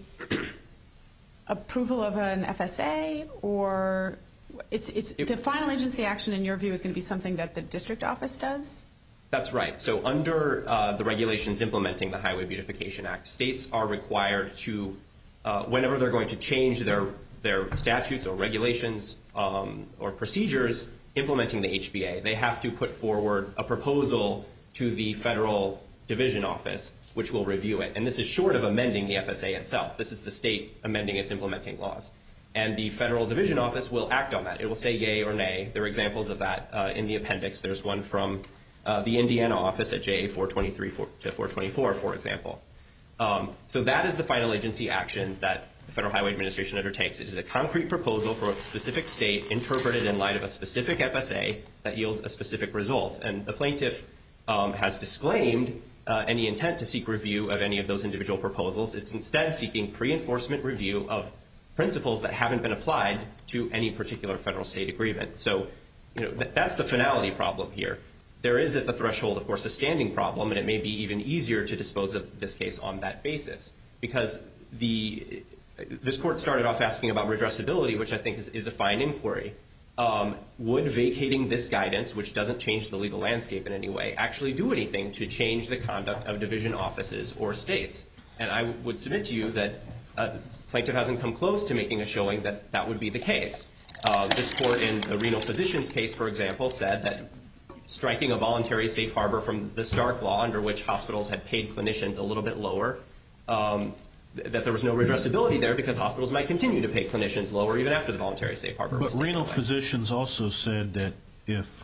Speaker 3: approval of an F S A, or it's it's
Speaker 6: it,
Speaker 3: the final agency action, in your view, is going to be something that the district office does?
Speaker 6: That's right. So under uh, the regulations implementing the Highway Beautification Act, states are required to, uh, whenever they're going to change their their statutes or regulations um, or procedures implementing the H B A, they have to put forward a proposal to the federal division office, which will review it. And this is short of amending the F S A itself. This is the state amending its implementing laws. And the federal division office will act on that. It will say yay or nay. There are examples of that uh, in the appendix. There's one from uh, the Indiana office at J A four twenty-three to four twenty-four, for example. Um, so that is the final agency action that the Federal Highway Administration undertakes. It is a concrete proposal for a specific state interpreted in light of a specific F S A that yields a specific result. And the plaintiff um, has disclaimed uh, any intent to seek review of any of those individual proposals. It's instead seeking pre-enforcement review of principles that haven't been applied to any particular federal state agreement. So, you know, th- that's the finality problem here. There is at the threshold, of course, a standing problem, and it may be even easier to dispose of this case on that basis, because the this court started off asking about redressability, which I think is, is a fine inquiry. Um, would vacating this guidance, which doesn't change the legal landscape in any way, actually do anything to change the conduct of division offices or states? And I w- would submit to you that uh, plaintiff hasn't come close to making a showing that that would be the case. Uh, this court in the renal physicians case, for example, said that striking a voluntary safe harbor from the Stark law, under which hospitals had paid clinicians a little bit lower, um, th- that there was no redressability there because hospitals might continue to pay clinicians lower even after the voluntary safe harbor was
Speaker 4: But
Speaker 6: taken
Speaker 4: renal
Speaker 6: away.
Speaker 4: physicians also said that if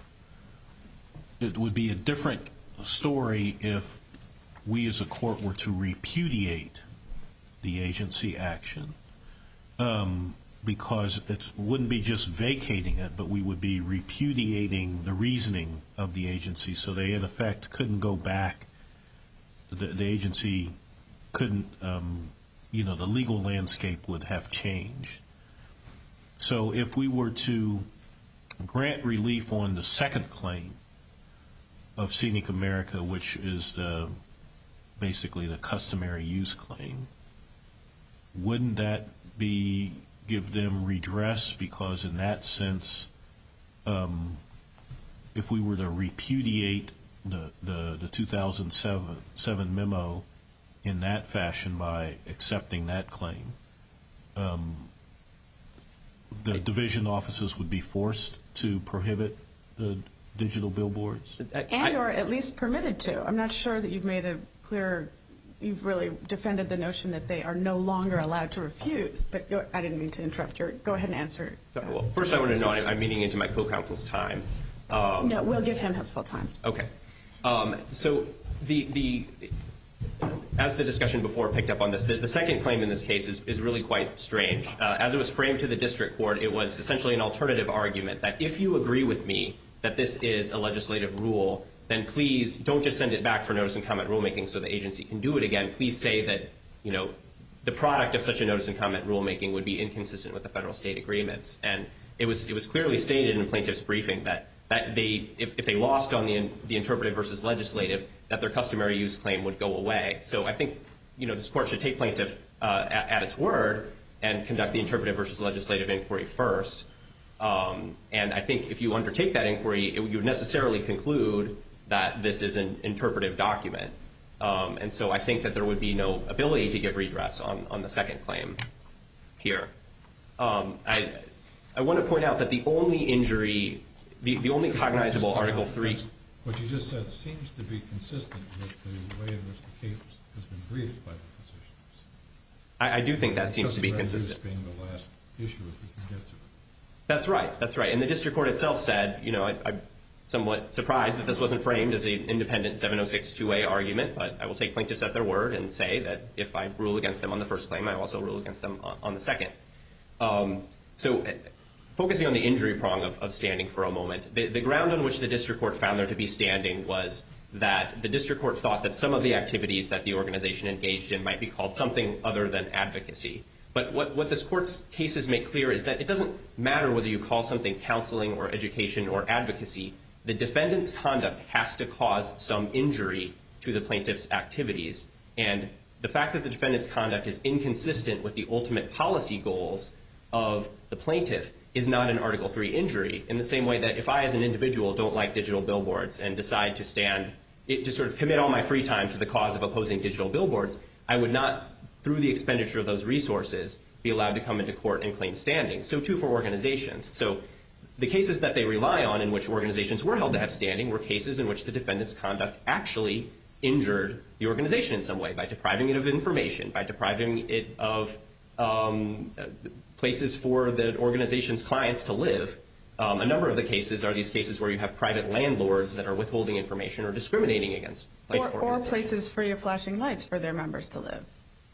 Speaker 4: it would be a different story if we as a court were to repudiate the agency action, um, because it wouldn't be just vacating it, but we would be repudiating the reasoning of the agency. So they, in effect, couldn't go back. The, the agency couldn't, um, you know, the legal landscape would have changed. So if we were to grant relief on the second claim of Scenic America, which is the, basically the customary use claim, wouldn't that be give them redress? Because in that sense, um, if we were to repudiate the, the, the two thousand seven memo in that fashion by accepting that claim, um, the division offices would be forced to prohibit the digital billboards?
Speaker 3: And or at least permitted to. I'm not sure that you've made a clear, you've really defended the notion that they are no longer allowed to refuse. But go, I didn't mean to interrupt. Your, go ahead and answer.
Speaker 6: So, well, first I want to know, I'm meeting into my co-counsel's time. Um,
Speaker 3: No, we'll give him his full time.
Speaker 6: Okay. Um, so the the as the discussion before picked up on this, the, the second claim in this case is, is really quite strange. Uh, as it was framed to the district court, it was essentially an alternative argument that if you agree with me that this is a legislative rule, then please don't just send it back for notice and comment rulemaking so the agency can do it again. Please say that, you know, the product of such a notice and comment rulemaking would be inconsistent with the federal state agreements. And it was it was clearly stated in the plaintiff's briefing that that they, if, if they lost on the the interpretive versus legislative, that their customary use claim would go away. So I think, you know, this court should take plaintiff uh, at, at its word and conduct the interpretive versus legislative inquiry first. Um, and I think if you undertake that inquiry, it, you would necessarily conclude that this is an interpretive document. Um, and so I think that there would be no ability to give redress on, on the second claim here. Um, I, I want to point out that the only injury, the, the only cognizable Article three.
Speaker 5: What you just said seems to be consistent with the way in which the case has been briefed by the physicians.
Speaker 6: I, I do think that seems to be consistent.
Speaker 5: Customary use being the last issue, if we can get to it.
Speaker 6: That's right. That's right. And the district court itself said, you know, I, I'm somewhat surprised that this wasn't framed as an independent seven oh six two A argument, but I will take plaintiffs at their word and say that if I rule against them on the first claim, I also rule against them on, on the second. Um, so uh, focusing on the injury prong of, of standing for a moment, the, the ground on which the district court found there to be standing was that the district court thought that some of the activities that the organization engaged in might be called something other than advocacy. But what, what this court's cases make clear is that it doesn't matter whether you call something counseling or education or advocacy. The defendant's conduct has to cause some injury to the plaintiff's activities. And the fact that the defendant's conduct is inconsistent with the ultimate policy goals of the plaintiff is not an Article three injury, in the same way that if I as an individual don't like digital billboards and decide to stand, it, to sort of commit all my free time to the cause of opposing digital billboards, I would not, through the expenditure of those resources, be allowed to come into court and claim standing. So too for organizations. So the cases that they rely on in which organizations were held to have standing were cases in which the defendant's conduct actually injured the organization in some way by depriving it of information, by depriving it of um, places for the organization's clients to live. Um, a number of the cases are these cases where you have private landlords that are withholding information or discriminating against plaintiff
Speaker 3: or,
Speaker 6: organizations.
Speaker 3: Or places free of flashing lights for their members to live.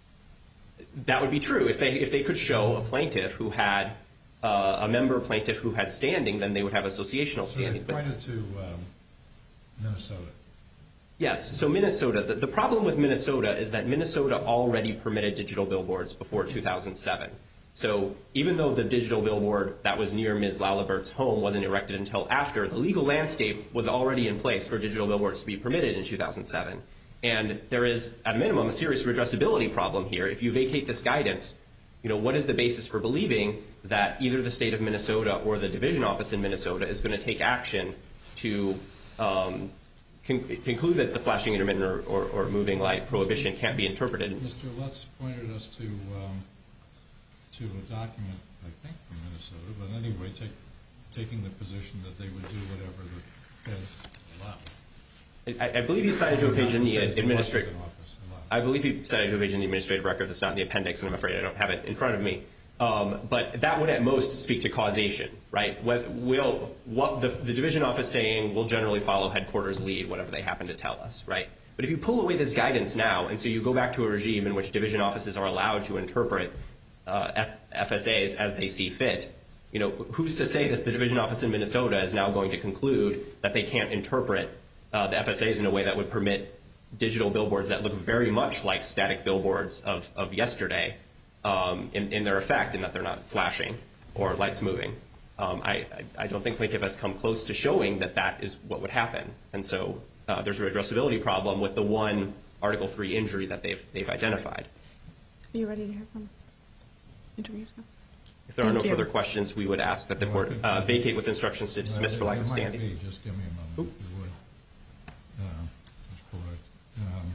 Speaker 6: That would be true. If they if they could show a plaintiff who had uh, a member plaintiff who had standing, then they would have associational standing.
Speaker 5: So they pointed to um, Minnesota.
Speaker 6: Yes. So Minnesota, the, the problem with Minnesota is that Minnesota already permitted digital billboards before two thousand seven. So even though the digital billboard that was near Miz Lalibert's home wasn't erected until after, the legal landscape was already in place for digital billboards to be permitted in two thousand seven. And there is, at a minimum, a serious redressability problem here. If you vacate this guidance, you know, what is the basis for believing that either the state of Minnesota or the division office in Minnesota is going to take action to um, con- conclude that the flashing intermittent or, or, or moving light prohibition can't be interpreted?
Speaker 5: Mister Lutz pointed us to um, to a document, I think, from Minnesota, but anyway, take, taking the position that they would do whatever the feds allow.
Speaker 6: I, I believe he cited to a page in the administrative.
Speaker 5: office allow.
Speaker 6: I believe he cited to a page in the administrative record that's not in the appendix, and I'm afraid I don't have it in front of me. Um, but that would at most speak to causation, right? What, will, what the, the division office saying will generally follow headquarters lead, whatever they happen to tell us, right? But if you pull away this guidance now, and so you go back to a regime in which division offices are allowed to interpret uh, F- F S As as they see fit, you know, who's to say that the division office in Minnesota is now going to conclude that they can't interpret uh, the F S As in a way that would permit digital billboards that look very much like static billboards of, of yesterday um, in, in their effect, and that they're not flashing or lights moving. Um, I, I, I don't think plaintiff has come close to showing that that is what would happen. And so uh, there's a redressability problem with the one Article three injury that they've, they've identified.
Speaker 3: Are you ready to hear from interviews now?
Speaker 6: If there are
Speaker 3: Thank
Speaker 6: no
Speaker 3: you.
Speaker 6: further questions, we would ask that the
Speaker 5: No, I
Speaker 6: court
Speaker 5: think-
Speaker 6: uh, vacate with instructions to dismiss
Speaker 5: Well,
Speaker 6: for lack
Speaker 5: it
Speaker 6: of
Speaker 5: might
Speaker 6: standing.
Speaker 5: be. Just give me a moment,
Speaker 6: Oop.
Speaker 5: if you would. Uh, Miz Pillard. Um,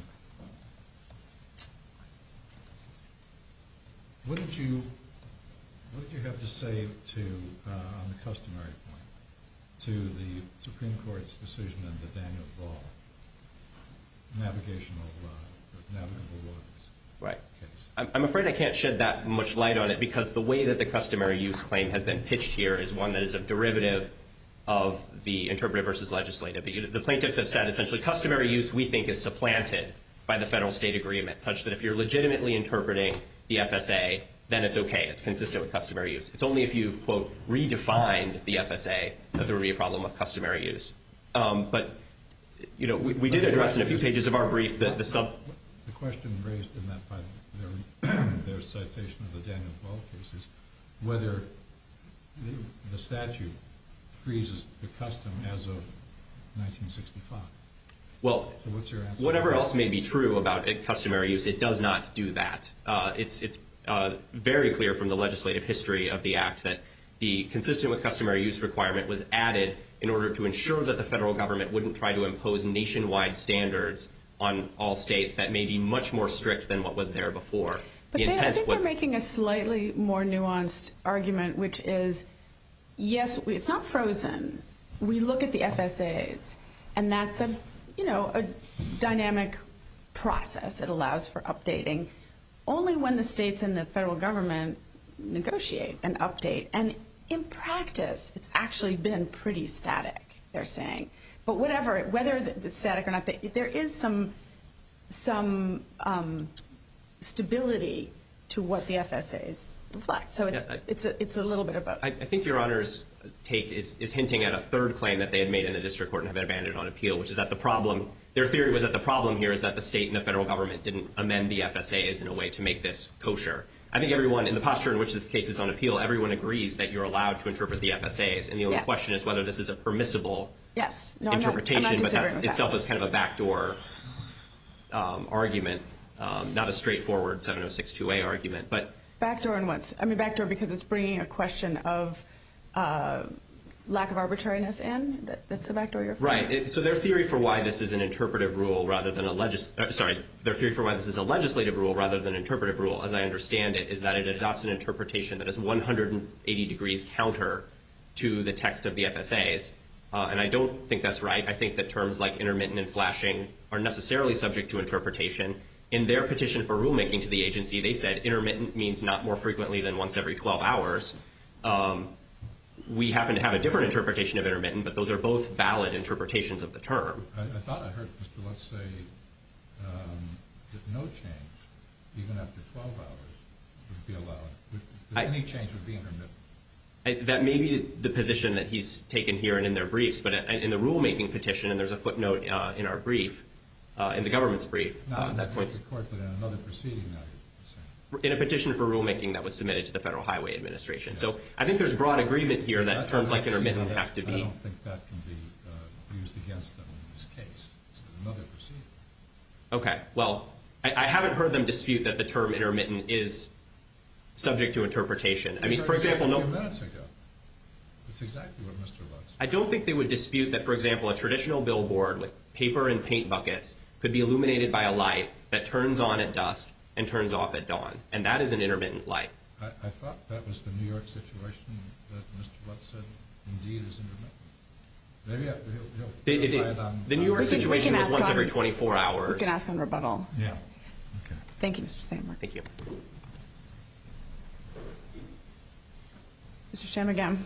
Speaker 5: What did you, what did you have to say to, uh, on the customary point, to the Supreme Court's decision in the Daniel Ball navigational, uh, navigable waters
Speaker 6: Right.
Speaker 5: case?
Speaker 6: I'm I'm afraid I can't shed that much light on it because the way that the customary use claim has been pitched here is one that is a derivative of the interpretive versus legislative. The the plaintiffs have said essentially customary use we think is supplanted by the federal-state agreement, such that if you're legitimately interpreting the F S A, then it's okay. It's consistent with customary use. It's only if you've, quote, redefined the F S A that there would be a problem with customary use. Um, but, you know, we, we did address in a few pages of our brief the, the sub...
Speaker 5: The question raised in that by their, their citation of the Daniel Ball case is whether the, the statute freezes the custom as of nineteen sixty-five.
Speaker 6: Well,
Speaker 5: So what's your answer?
Speaker 6: whatever else may be true about it, customary use, it does not do that. Uh, it's it's uh, very clear from the legislative history of the Act that the consistent with customary use requirement was added in order to ensure that the federal government wouldn't try to impose nationwide standards on all states that may be much more strict than what was there before.
Speaker 3: But
Speaker 6: the
Speaker 3: they,
Speaker 6: intent
Speaker 3: I think
Speaker 6: was
Speaker 3: they're making a slightly more nuanced argument, which is, yes, we, it's not frozen. We look at the F S As, and that's a, you know, a dynamic process. It allows for updating only when the states and the federal government negotiate and update. And in practice, it's actually been pretty static, they're saying. But whatever, whether it's static or not, there is some some um, stability to what the F S As reflect. So it's
Speaker 6: Yeah, I-
Speaker 3: it's a it's a little bit of both.
Speaker 6: I, I think Your Honor's take is, is hinting at a third claim that they had made in the district court and have abandoned on appeal, which is that the problem their theory was that the problem here is that the state and the federal government didn't amend the F S As in a way to make this kosher. I think everyone, in the posture in which this case is on appeal, everyone agrees that you're allowed to interpret the F S As, and the only
Speaker 3: Yes.
Speaker 6: question is whether this is a permissible
Speaker 3: Yes. No, I'm not-
Speaker 6: interpretation,
Speaker 3: I'm not
Speaker 6: but
Speaker 3: disagreeing
Speaker 6: that's
Speaker 3: with that.
Speaker 6: itself is kind of a backdoor um, argument, um, not a straightforward seven oh six two A argument. But
Speaker 3: Backdoor in what's, I mean, backdoor because it's bringing a question of uh, lack of arbitrariness in. That, that's the backdoor you're
Speaker 6: right. It, so their theory for why this is an interpretive rule rather than a legis uh, sorry, their theory for why this is a legislative rule rather than an interpretive rule, as I understand it, is that it adopts an interpretation that is one hundred eighty degrees counter to the text of the F S As. Uh, and I don't think that's right. I think that terms like intermittent and flashing are necessarily subject to interpretation. In their petition for rulemaking to the agency, they said intermittent means not more frequently than once every twelve hours. Um, we happen to have a different interpretation of intermittent, but those are both valid interpretations of the term.
Speaker 5: I, I thought I heard Mister Lutz say um, that no change, even after twelve hours, would be allowed. Would, that
Speaker 6: I,
Speaker 5: any change would be intermittent.
Speaker 6: I, that may be the position that he's taken here and in their briefs, but in the rulemaking petition, and there's a footnote uh, in our brief, uh, in the government's brief,
Speaker 5: Not
Speaker 6: uh,
Speaker 5: in
Speaker 6: that
Speaker 5: the
Speaker 6: points
Speaker 5: district court, but in another proceeding now, you're saying.
Speaker 6: in a petition for rulemaking that was submitted to the Federal Highway Administration. So I think there's broad agreement here that
Speaker 5: I,
Speaker 6: terms
Speaker 5: I
Speaker 6: like intermittent
Speaker 5: that,
Speaker 6: have to be.
Speaker 5: I don't think that can be uh, used against them in this case. It's another proceeding.
Speaker 6: Okay. Well, I, I haven't heard them dispute that the term intermittent is subject to interpretation. I mean, for example, no.
Speaker 5: A few minutes ago. That's exactly what Mister Lutz.
Speaker 6: I don't think they would dispute that, for example, a traditional billboard with paper and paint buckets could be illuminated by a light that turns on at dusk and turns off at dawn, and that is an intermittent light.
Speaker 5: I, I thought that was the New York situation that Mister Lutz said indeed is intermittent. Maybe I, he'll, he'll
Speaker 6: The, the,
Speaker 5: clarify it on,
Speaker 6: the New York
Speaker 3: We can- we
Speaker 6: situation
Speaker 3: can
Speaker 6: was
Speaker 3: ask
Speaker 6: once
Speaker 3: on-
Speaker 6: every twenty-four hours.
Speaker 3: We can ask on rebuttal.
Speaker 5: Yeah. Okay.
Speaker 3: Thank you, Mister Sandberg.
Speaker 6: Thank you.
Speaker 3: Mister Shanmugam.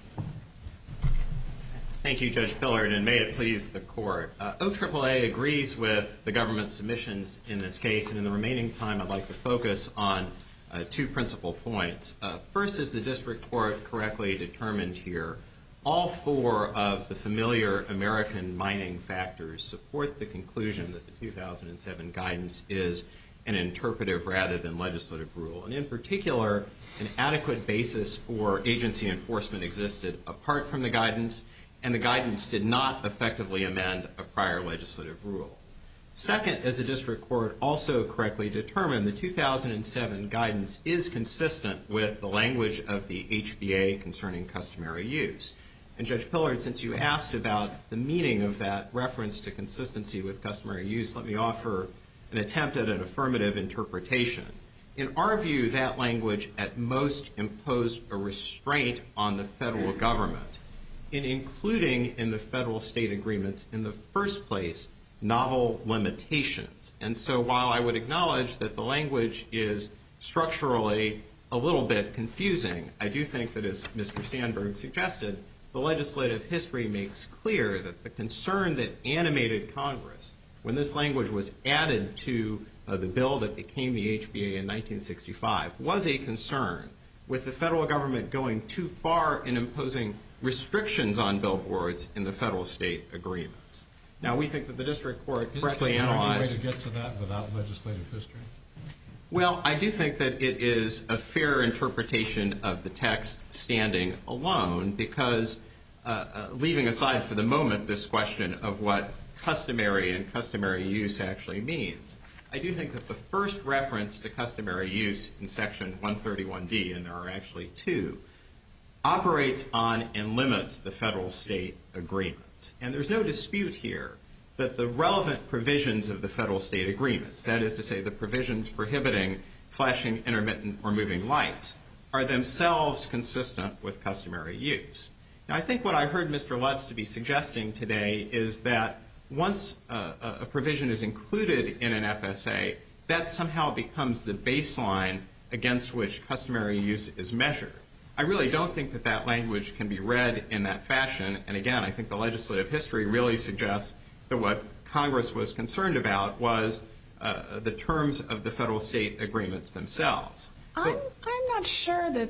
Speaker 7: Thank you, Judge Pillard, and may it please the Court. Uh, O A A A agrees with the government's submissions in this case, and in the remaining time I'd like to focus on uh, two principal points. Uh, first, as the district court correctly determined here, all four of the familiar American mining factors support the conclusion that the two thousand seven guidance is an interpretive rather than legislative rule. And in particular, an adequate basis for agency enforcement existed apart from the guidance, and the guidance did not effectively amend a prior legislative rule. Second, as the district court also correctly determined, the two thousand seven guidance is consistent with the language of the H B A concerning customary use. And Judge Pillard, since you asked about the meaning of that reference to consistency with customary use, let me offer an attempt at an affirmative interpretation. In our view, that language at most imposed a restraint on the federal government in including in the federal state agreements in the first place novel limitations. And so while I would acknowledge that the language is structurally a little bit confusing, I do think that, as Mister Sandberg suggested, the legislative history makes clear that the concern that animated Congress when this language was added to uh, the bill that became the H B A in nineteen sixty-five was a concern with the federal government going too far in imposing restrictions on billboards in the federal state agreements. Now, we think that the district court correctly analyzed.
Speaker 5: Is there any way to get to that without legislative history?
Speaker 7: Well, I do think that it is a fair interpretation of the text standing alone because, uh, uh, leaving aside for the moment this question of what customary and customary use actually means, I do think that the first reference to customary use in Section one thirty-one D, and there are actually two, operates on and limits the federal-state agreements. And there's no dispute here that the relevant provisions of the federal-state agreements, that is to say the provisions prohibiting flashing, intermittent, or moving lights, are themselves consistent with customary use. Now, I think what I heard Mister Lutz to be suggesting today is that once uh, a provision is included in an F S A, that somehow becomes the baseline against which customary use is measured. I really don't think that that language can be read in that fashion. And again, I think the legislative history really suggests that what Congress was concerned about was uh, the terms of the federal-state agreements themselves.
Speaker 3: I'm, I'm not sure that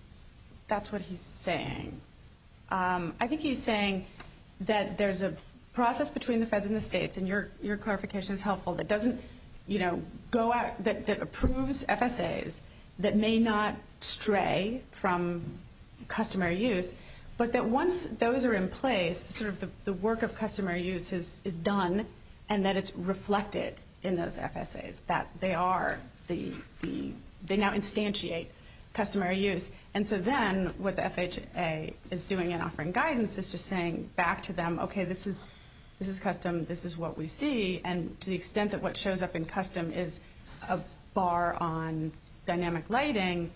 Speaker 3: that's what he's saying. Um, I think he's saying that there's a process between the feds and the states, and your your clarification is helpful, that doesn't, you know, go out, that, that approves F S As that may not stray from customary use, but that once those are in place, sort of the, the work of customary use is, is done, and that it's reflected in those F S As, that they are the, the they now instantiate customary use. And so then what the F H A is doing in offering guidance is just saying back to them, okay, this is this is custom, this is what we see, and to the extent that what shows up in custom is a bar on dynamic lighting,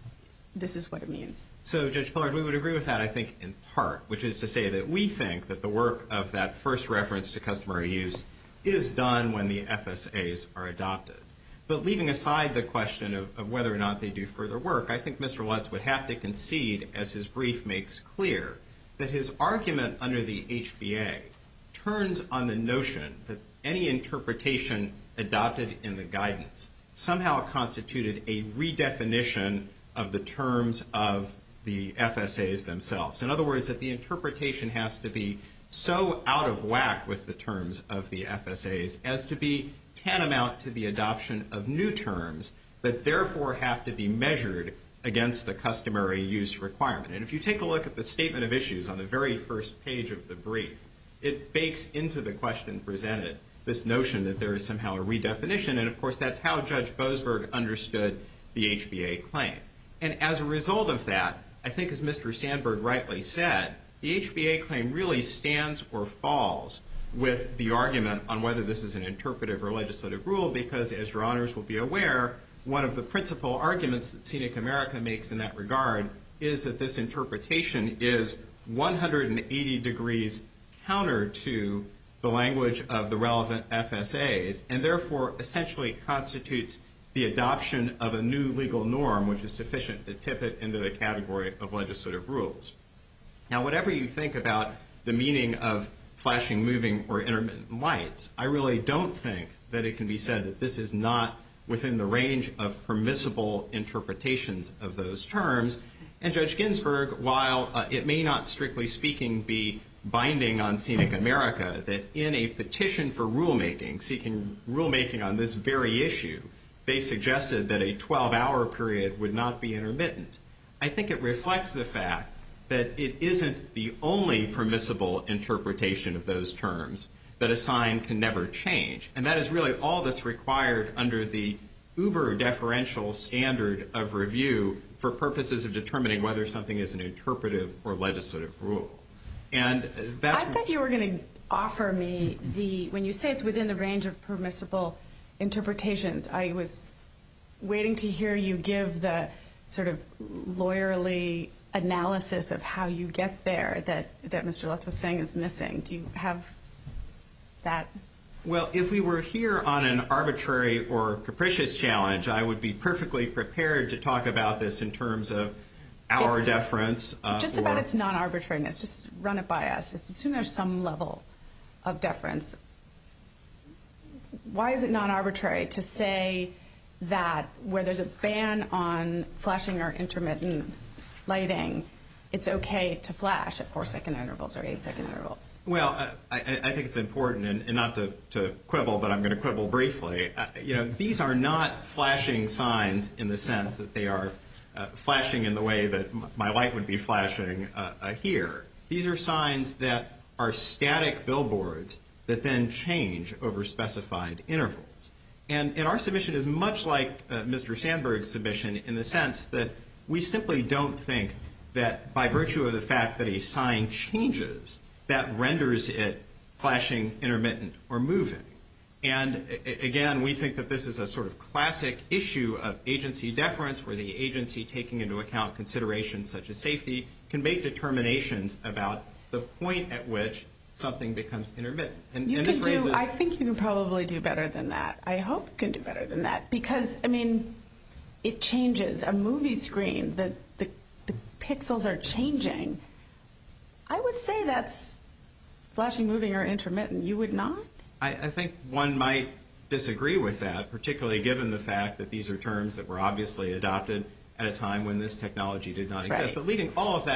Speaker 3: this is what it means.
Speaker 7: So, Judge Pillard, we would agree with that, I think, in part, which is to say that we think that the work of that first reference to customary use is done when the F S As are adopted. But leaving aside the question of, of whether or not they do further work, I think Mister Lutz would have to concede, as his brief makes clear, that his argument under the H B A turns on the notion that any interpretation adopted in the guidance somehow constituted a redefinition of the terms of the F S As themselves. In other words, that the interpretation has to be so out of whack with the terms of the F S As as to be tantamount to the adoption of new terms that therefore have to be measured against the customary use requirement. And if you take a look at the statement of issues on the very first page of the brief, it bakes into the question presented this notion that there is somehow a redefinition, and of course that's how Judge Boasberg understood the H B A claim. And as a result of that, I think as Mister Sandberg rightly said, the H B A claim really stands or falls with the argument on whether this is an interpretive or legislative rule, because as your honors will be aware, one of the principal arguments that Scenic America makes in that regard is that this interpretation is one hundred eighty degrees counter to the language of the relevant F S As, and therefore essentially constitutes the adoption of a new legal norm which is sufficient to tip it into the category of legislative rules. Now, whatever you think about the meaning of flashing, moving, or intermittent lights, I really don't think that it can be said that this is not within the range of permissible interpretations of those terms. And Judge Ginsburg, while uh, it may not strictly speaking be binding on Scenic America, that in a petition for rulemaking, seeking rulemaking on this very issue, they suggested that a twelve-hour period would not be intermittent. I think it reflects the fact that it isn't the only permissible interpretation of those terms, that a sign can never change. And that is really all that's required under the uber deferential standard of review for purposes of determining whether something is an interpretive or legislative rule. And that's...
Speaker 3: I thought you were going to offer me the, when you say it's within the range of permissible interpretations, I was waiting to hear you give the sort of lawyerly analysis of how you get there that, that Mister Lutz was saying is missing. Do you have that?
Speaker 7: Well, if we were here on an arbitrary or capricious challenge, I would be perfectly prepared to talk about this in terms of our it's deference. Uh,
Speaker 3: just about its non-arbitrariness. Just run it by us. Assume there's some level of deference. Why is it non-arbitrary to say that where there's a ban on flashing or intermittent lighting, it's okay to flash at four-second intervals or eight-second intervals?
Speaker 7: Well, uh, I, I think it's important, and, and not to, to quibble, but I'm going to quibble briefly. Uh, you know, these are not flashing signs in the sense that they are uh, flashing in the way that m- my light would be flashing uh, uh, here. These are signs that are static billboards that then change over specified intervals. And, and our submission is much like uh, Mister Sandberg's submission in the sense that we simply don't think that by virtue of the fact that a sign changes, that renders it flashing, intermittent, or moving. And again, we think that this is a sort of classic issue of agency deference where the agency, taking into account considerations such as safety, can make determinations about the point at which something becomes intermittent. And,
Speaker 3: you
Speaker 7: and
Speaker 3: can
Speaker 7: this raises...
Speaker 3: do, I think you can probably do better than that. I hope you can do better than that because, I mean, it changes. A movie screen, the, the, the pixels are changing. I would say that's flashing, moving, or intermittent. You would not?
Speaker 7: I, I think one might disagree with that, particularly given the fact that these are terms that were obviously adopted at a time when this technology did not exist.
Speaker 3: Right.
Speaker 7: But leaving all of that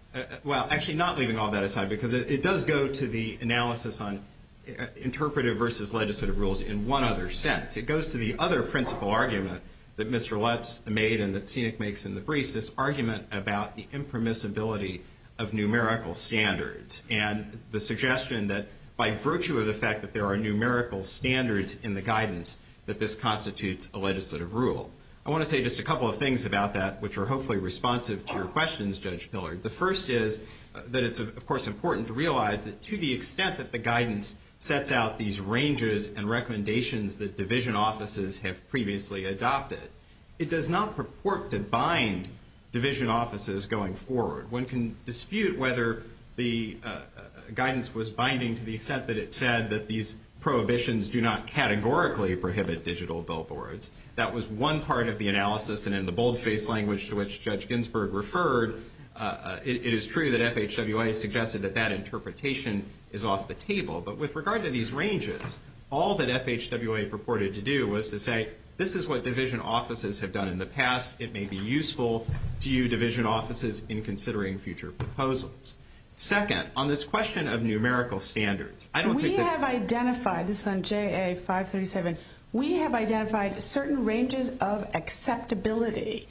Speaker 7: uh, well, actually not leaving all that aside, because it, it does go to the analysis on uh, interpretive versus legislative rules in one other sense. It goes to the other principal argument that Mister Lutz made and that Scenic makes in the briefs, this argument about the impermissibility of numerical standards and the suggestion that by virtue of the fact that there are numerical standards in the guidance, that this constitutes a legislative rule. I want to say just a couple of things about that, which are hopefully responsive to your questions, Judge Pillard. The first is that it's, of course, important to realize that to the extent that the guidance sets out these ranges and recommendations that division offices have previously adopted, it does not purport to bind division offices going forward. One can dispute whether the uh, guidance was binding to the extent that it said that these prohibitions do not categorically prohibit digital billboards. That was one part of the analysis, and in the boldface language to which Judge Ginsburg referred, uh, it, it is true that F H W A suggested that that interpretation is off the table. But with regard to these ranges, all that F H W A purported to do was to say, this is what division offices have done in the past. It may be useful to you, division offices, in considering future proposals. Second, on this question of numerical standards, I don't
Speaker 3: we
Speaker 7: think that...
Speaker 3: We have identified, this is on J A five thirty-seven, we have identified certain ranges of acceptability.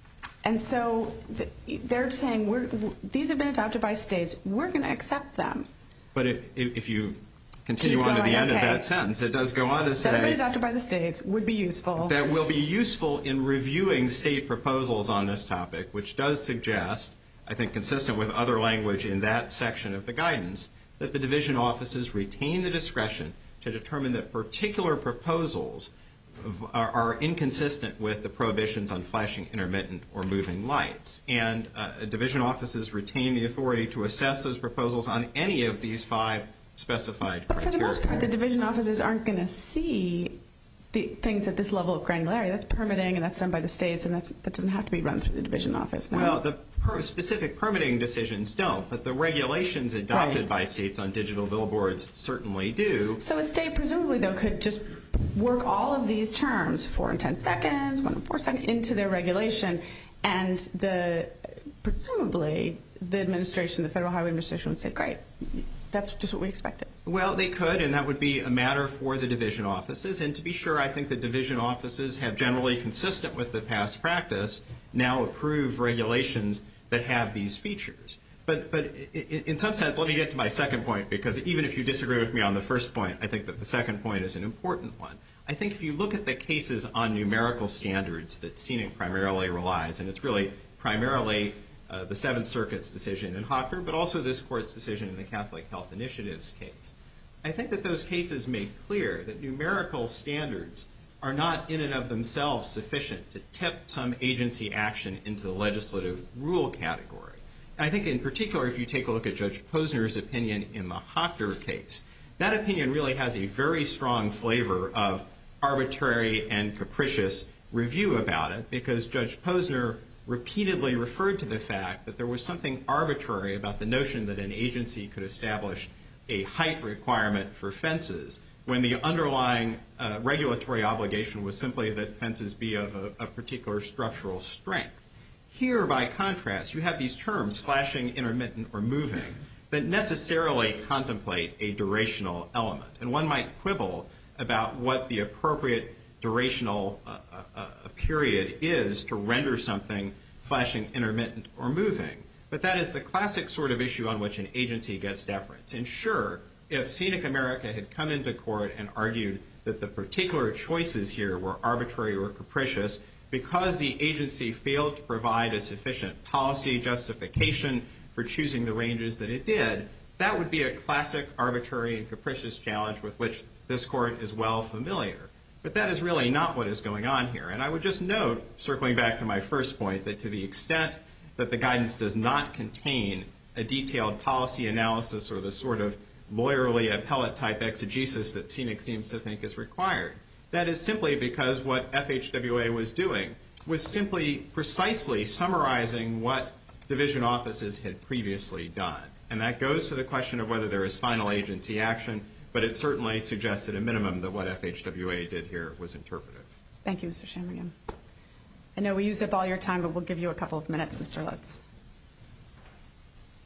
Speaker 3: And so th they're saying we're, w these have been adopted by states. We're going to accept them.
Speaker 7: But if, if you continue
Speaker 3: Keep
Speaker 7: on
Speaker 3: going,
Speaker 7: to the end
Speaker 3: okay.
Speaker 7: of that sentence, it does go on to say...
Speaker 3: That have been adopted by the states would be useful.
Speaker 7: That will be useful in reviewing state proposals on this topic, which does suggest, I think consistent with other language in that section of the guidance, that the division offices retain the discretion to determine that particular proposals are, are inconsistent with the prohibitions on flashing intermittent or moving lights. And uh, division offices retain the authority to assess those proposals on any of these five specified
Speaker 3: But
Speaker 7: criteria.
Speaker 3: for the most part, the division officers aren't going to see the things at this level of granularity. That's permitting, and that's done by the states, and that's, that doesn't have to be run through the division office. No?
Speaker 7: Well, the per specific permitting decisions don't, but the regulations adopted
Speaker 3: Right.
Speaker 7: by states on digital billboards certainly do.
Speaker 3: So a state presumably, though, could just work all of these terms, four and ten seconds, one and four seconds, into their regulation, and the presumably the administration, the Federal Highway Administration, would say, great, that's just what we expected.
Speaker 7: Well, they could, and that would be a matter for the division offices. And to be sure, I think the division offices have generally, consistent with the past practice, now approved regulations that have these features. But, but in some sense, let me get to my second point, because even if you disagree with me on the first point, I think that the second point is an important one. I think if you look at the cases on numerical standards that Scenic primarily relies, and it's really primarily uh, the Seventh Circuit's decision in Hocker, but also this Court's decision in the Catholic Health Initiatives case, I think that those cases make clear that numerical standards are not in and of themselves sufficient to tip some agency action into the legislative rule category. And I think in particular, if you take a look at Judge Posner's opinion in the Hocker case, that opinion really has a very strong flavor of arbitrary and capricious review about it, because Judge Posner repeatedly referred to the fact that there was something arbitrary about the notion that an agency could establish a height requirement for fences when the underlying uh, regulatory obligation was simply that fences be of a, a particular structural strength. Here, by contrast, you have these terms, flashing, intermittent, or moving, that necessarily contemplate a durational element. And one might quibble about what the appropriate durational uh, uh, period is to render something flashing, intermittent, or moving. But that is the classic sort of issue on which an agency gets deference. And sure, if Scenic America had come into court and argued that the particular choices here were arbitrary or capricious because the agency failed to provide a sufficient policy justification for choosing the ranges that it did, that would be a classic arbitrary and capricious challenge with which this Court is well familiar. But that is really not what is going on here. And I would just note, circling back to my first point, that to the extent that the guidance does not contain a detailed policy analysis or the sort of lawyerly appellate-type exegesis that Scenic seems to think is required, that is simply because what F H W A was doing was simply precisely summarizing what division offices had previously done. And that goes to the question of whether there is final agency action, but it certainly suggests at a minimum that what F H W A did here was interpretive.
Speaker 3: Thank you, Mister Shanmugam. I know we used up all your time, but we'll give you a couple of minutes, Mister Lutz.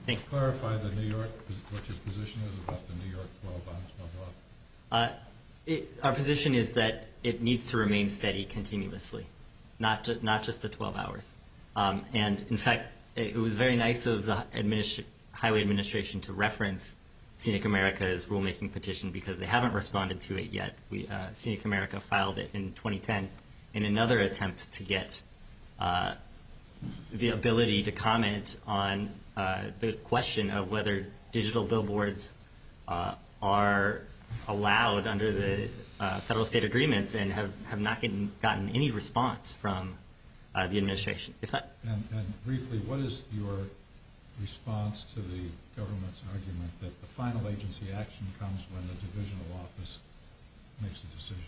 Speaker 2: Thank you.
Speaker 5: Clarify the New York, what your position is about the New York twelve on, twelve off.
Speaker 2: Uh, it, our position is that it needs to remain steady continuously, not ju- not just the twelve hours. Um, and in fact, it, it was very nice of the administ- Highway Administration to reference Scenic America's rulemaking petition because they haven't responded to it yet. We, uh, Scenic America filed it in twenty ten in another attempt to get uh, the ability to comment on uh, the question of whether digital billboards uh, are allowed under the uh, federal state agreements, and have, have not gotten, gotten any response from uh, the administration. If I,
Speaker 5: and, and briefly, what is your response to the government's argument that the final agency action comes when the divisional office makes a decision?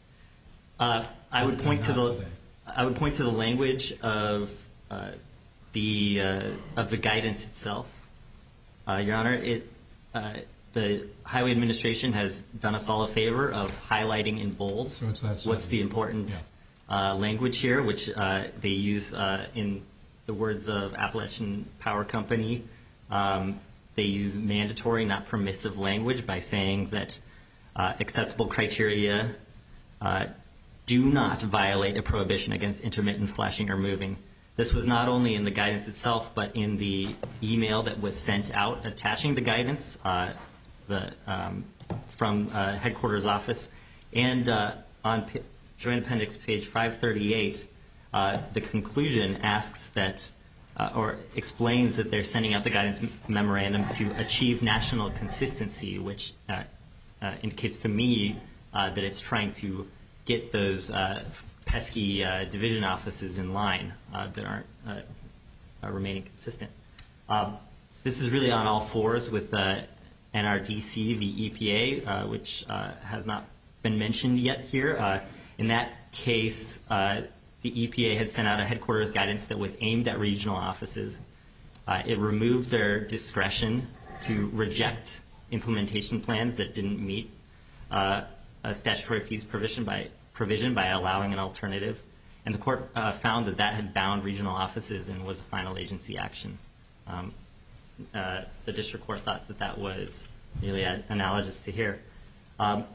Speaker 2: Uh, I would point to the
Speaker 5: today.
Speaker 2: I would point to the language of uh, the uh, of the guidance itself, uh, Your Honor. It uh, the Highway Administration has done us all a favor of highlighting in bold
Speaker 5: So it's that
Speaker 2: what's
Speaker 5: sentence.
Speaker 2: the important
Speaker 5: Yeah.
Speaker 2: uh, language here, which uh, they use uh, in the words of Appalachian Power Company. Um, they use mandatory, not permissive language by saying that uh, acceptable criteria uh, do not violate a prohibition against intermittent flashing or moving. This was not only in the guidance itself, but in the email that was sent out attaching the guidance uh, the, um, from uh, headquarters office. And uh, on P- Joint Appendix page five thirty-eight, uh, the conclusion asks that, uh, or explains that they're sending out the guidance memorandum to achieve national consistency, which uh, uh, indicates to me uh, that it's trying to get those uh, pesky uh, division offices in line uh, that aren't uh, uh, remaining consistent. Um, this is really on all fours with uh, N R D C, the E P A, uh, which uh, has not been mentioned yet here. Uh, in that case, uh, the E P A had sent out a headquarters guidance that was aimed at regional offices. Uh, it removed their discretion to reject implementation plans that didn't meet uh, a statutory fees provision by provision by allowing an alternative, and the court uh, found that that had bound regional offices and was a final agency action. Um, uh, the district court thought that that was really a- analogous to here. Um,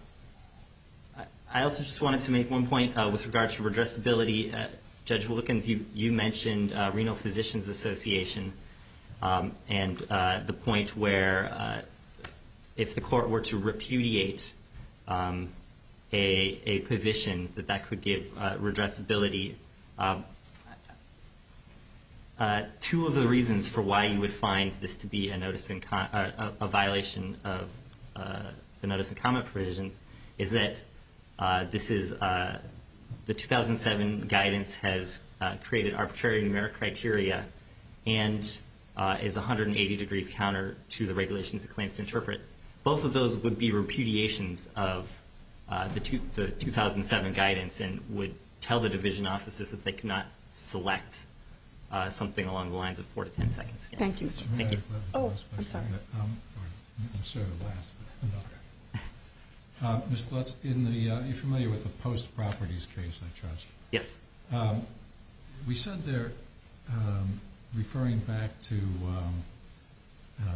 Speaker 2: I, I also just wanted to make one point uh, with regard to redressability. Uh, Judge Wilkins, you, you mentioned uh, Reno Physicians Association um, and uh, the point where uh, if the court were to repudiate um, A, a position that that could give uh, redressability. Um, uh, two of the reasons for why you would find this to be a notice and con- uh, a, a violation of uh, the notice and comment provisions is that uh, this is uh, the two thousand seven guidance has uh, created arbitrary numeric criteria and uh, is one hundred eighty degrees counter to the regulations it claims to interpret. Both of those would be repudiations of uh, the, two, the two thousand seven guidance and would tell the division offices that they could not select uh, something along the lines of four to ten seconds. Again.
Speaker 3: Thank you, Mister
Speaker 5: May
Speaker 2: Thank
Speaker 5: I
Speaker 2: you.
Speaker 5: have
Speaker 3: Oh,
Speaker 5: one last
Speaker 3: I'm
Speaker 5: question?
Speaker 3: sorry.
Speaker 5: Um, or, I'm sorry, the last. but no. Uh, Mister Lutz, in the, uh, you're familiar with the Post Properties case, I trust.
Speaker 2: Yes.
Speaker 5: Um, we said there, um, referring back to um, uh,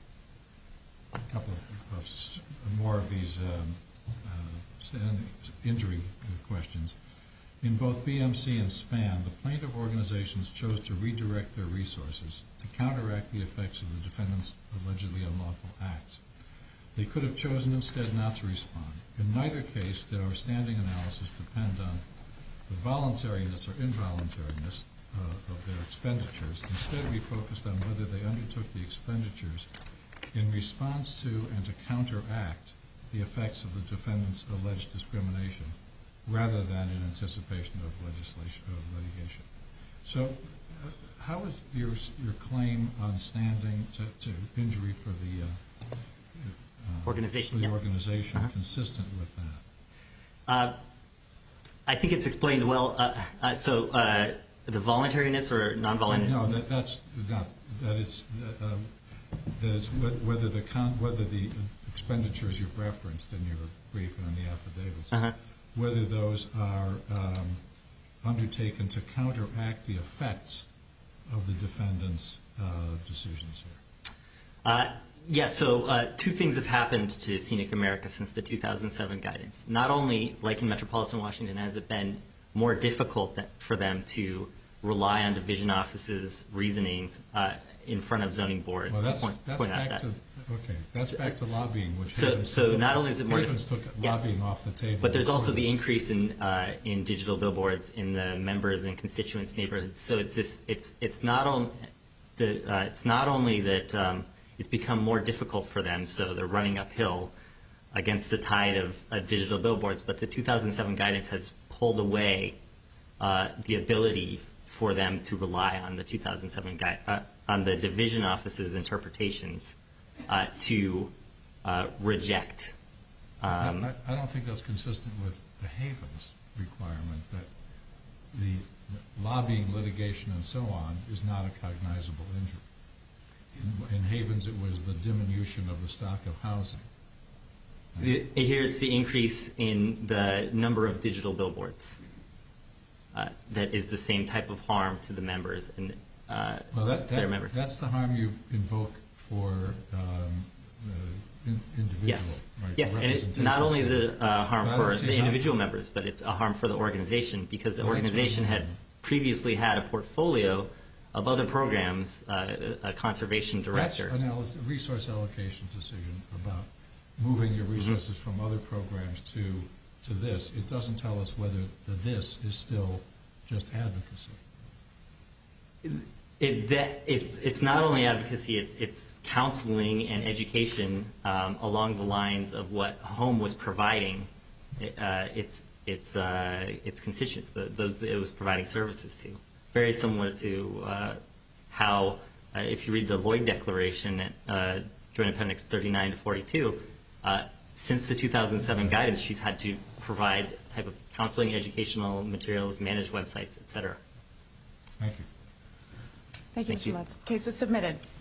Speaker 5: a couple of, of s- more of these um, uh, stand, injury questions. In both B M C and SPAN, the plaintiff organizations chose to redirect their resources to counteract the effects of the defendant's allegedly unlawful acts. They could have chosen instead not to respond. In neither case did our standing analysis depend on the voluntariness or involuntariness uh, of their expenditures. Instead, we focused on whether they undertook the expenditures in response to and to counteract the effects of the defendant's alleged discrimination, rather than in anticipation of legislation of litigation. So, uh, how is your your claim on standing to, to injury for the uh, uh,
Speaker 2: Organization,
Speaker 5: for the
Speaker 2: yeah.
Speaker 5: organization
Speaker 2: Uh-huh.
Speaker 5: consistent with that?
Speaker 2: Uh, I think it's explained well. Uh, uh, so uh, the voluntariness or non-voluntary?
Speaker 5: No, that, that's not that it's uh, um, that it's wh- whether the con- whether the expenditures you've referenced in your brief and in the affidavits,
Speaker 2: Uh-huh.
Speaker 5: whether those are um, undertaken to counteract the effects of the defendant's uh, decisions here.
Speaker 2: Uh, yeah, so uh, two things have happened to Scenic America since the two thousand seven guidance. Not only, like in Metropolitan Washington, has it been more difficult that, for them to rely on division offices' reasonings uh, in front of zoning boards
Speaker 5: Well,
Speaker 2: to
Speaker 5: that's,
Speaker 2: point,
Speaker 5: that's
Speaker 2: point out
Speaker 5: back
Speaker 2: that.
Speaker 5: to, okay, that's back to lobbying, which
Speaker 2: So,
Speaker 5: Havens
Speaker 2: so
Speaker 5: took,
Speaker 2: not only is it more
Speaker 5: Havens took
Speaker 2: yes.
Speaker 5: lobbying off the table.
Speaker 2: But there's also the
Speaker 5: before this.
Speaker 2: increase in uh, in digital billboards in the members and constituents neighborhoods. So it's this it's it's not on the uh, it's not only that um, it's become more difficult for them, so they're running uphill against the tide of, of digital billboards. But the two thousand seven guidance has pulled away uh, the ability for them to rely on the two thousand seven guide uh, on the division office's interpretations uh, to uh, reject. Um,
Speaker 5: I, I don't think that's consistent with the Havens requirement that the lobbying, litigation, and so on is not a cognizable injury. In, in Havens, it was the diminution of the stock of housing.
Speaker 2: The, here it's the increase in the number of digital billboards uh, that is the same type of harm to the members and uh,
Speaker 5: well, that,
Speaker 2: their
Speaker 5: that,
Speaker 2: members.
Speaker 5: that's the harm you invoke for um, the in, individual.
Speaker 2: Yes,
Speaker 5: right,
Speaker 2: yes, and it, not only is it a harm
Speaker 5: But I don't
Speaker 2: for
Speaker 5: see
Speaker 2: the
Speaker 5: how-
Speaker 2: individual members, but it's a harm for the organization because the
Speaker 5: Well, that's
Speaker 2: organization
Speaker 5: what-
Speaker 2: had previously had a portfolio of other programs, uh, a conservation director.
Speaker 5: That's analysis, a resource allocation decision about moving your resources from other programs to to this. It doesn't tell us whether the this is still just advocacy.
Speaker 2: It, that, it's it's not only advocacy; it's it's counseling and education um, along the lines of what Home was providing. It, uh, its its uh, its constituents, the, those that it was providing services to. Very similar to uh, how, uh, if you read the Lloyd Declaration at uh, Joint Appendix thirty-nine to forty-two, uh, since the two thousand seven guidance, she's had to provide type of counseling, educational materials, manage websites, et cetera.
Speaker 5: Thank you.
Speaker 3: Thank you,
Speaker 2: Thank
Speaker 3: Mister
Speaker 2: you.
Speaker 3: Lutz. Case is submitted.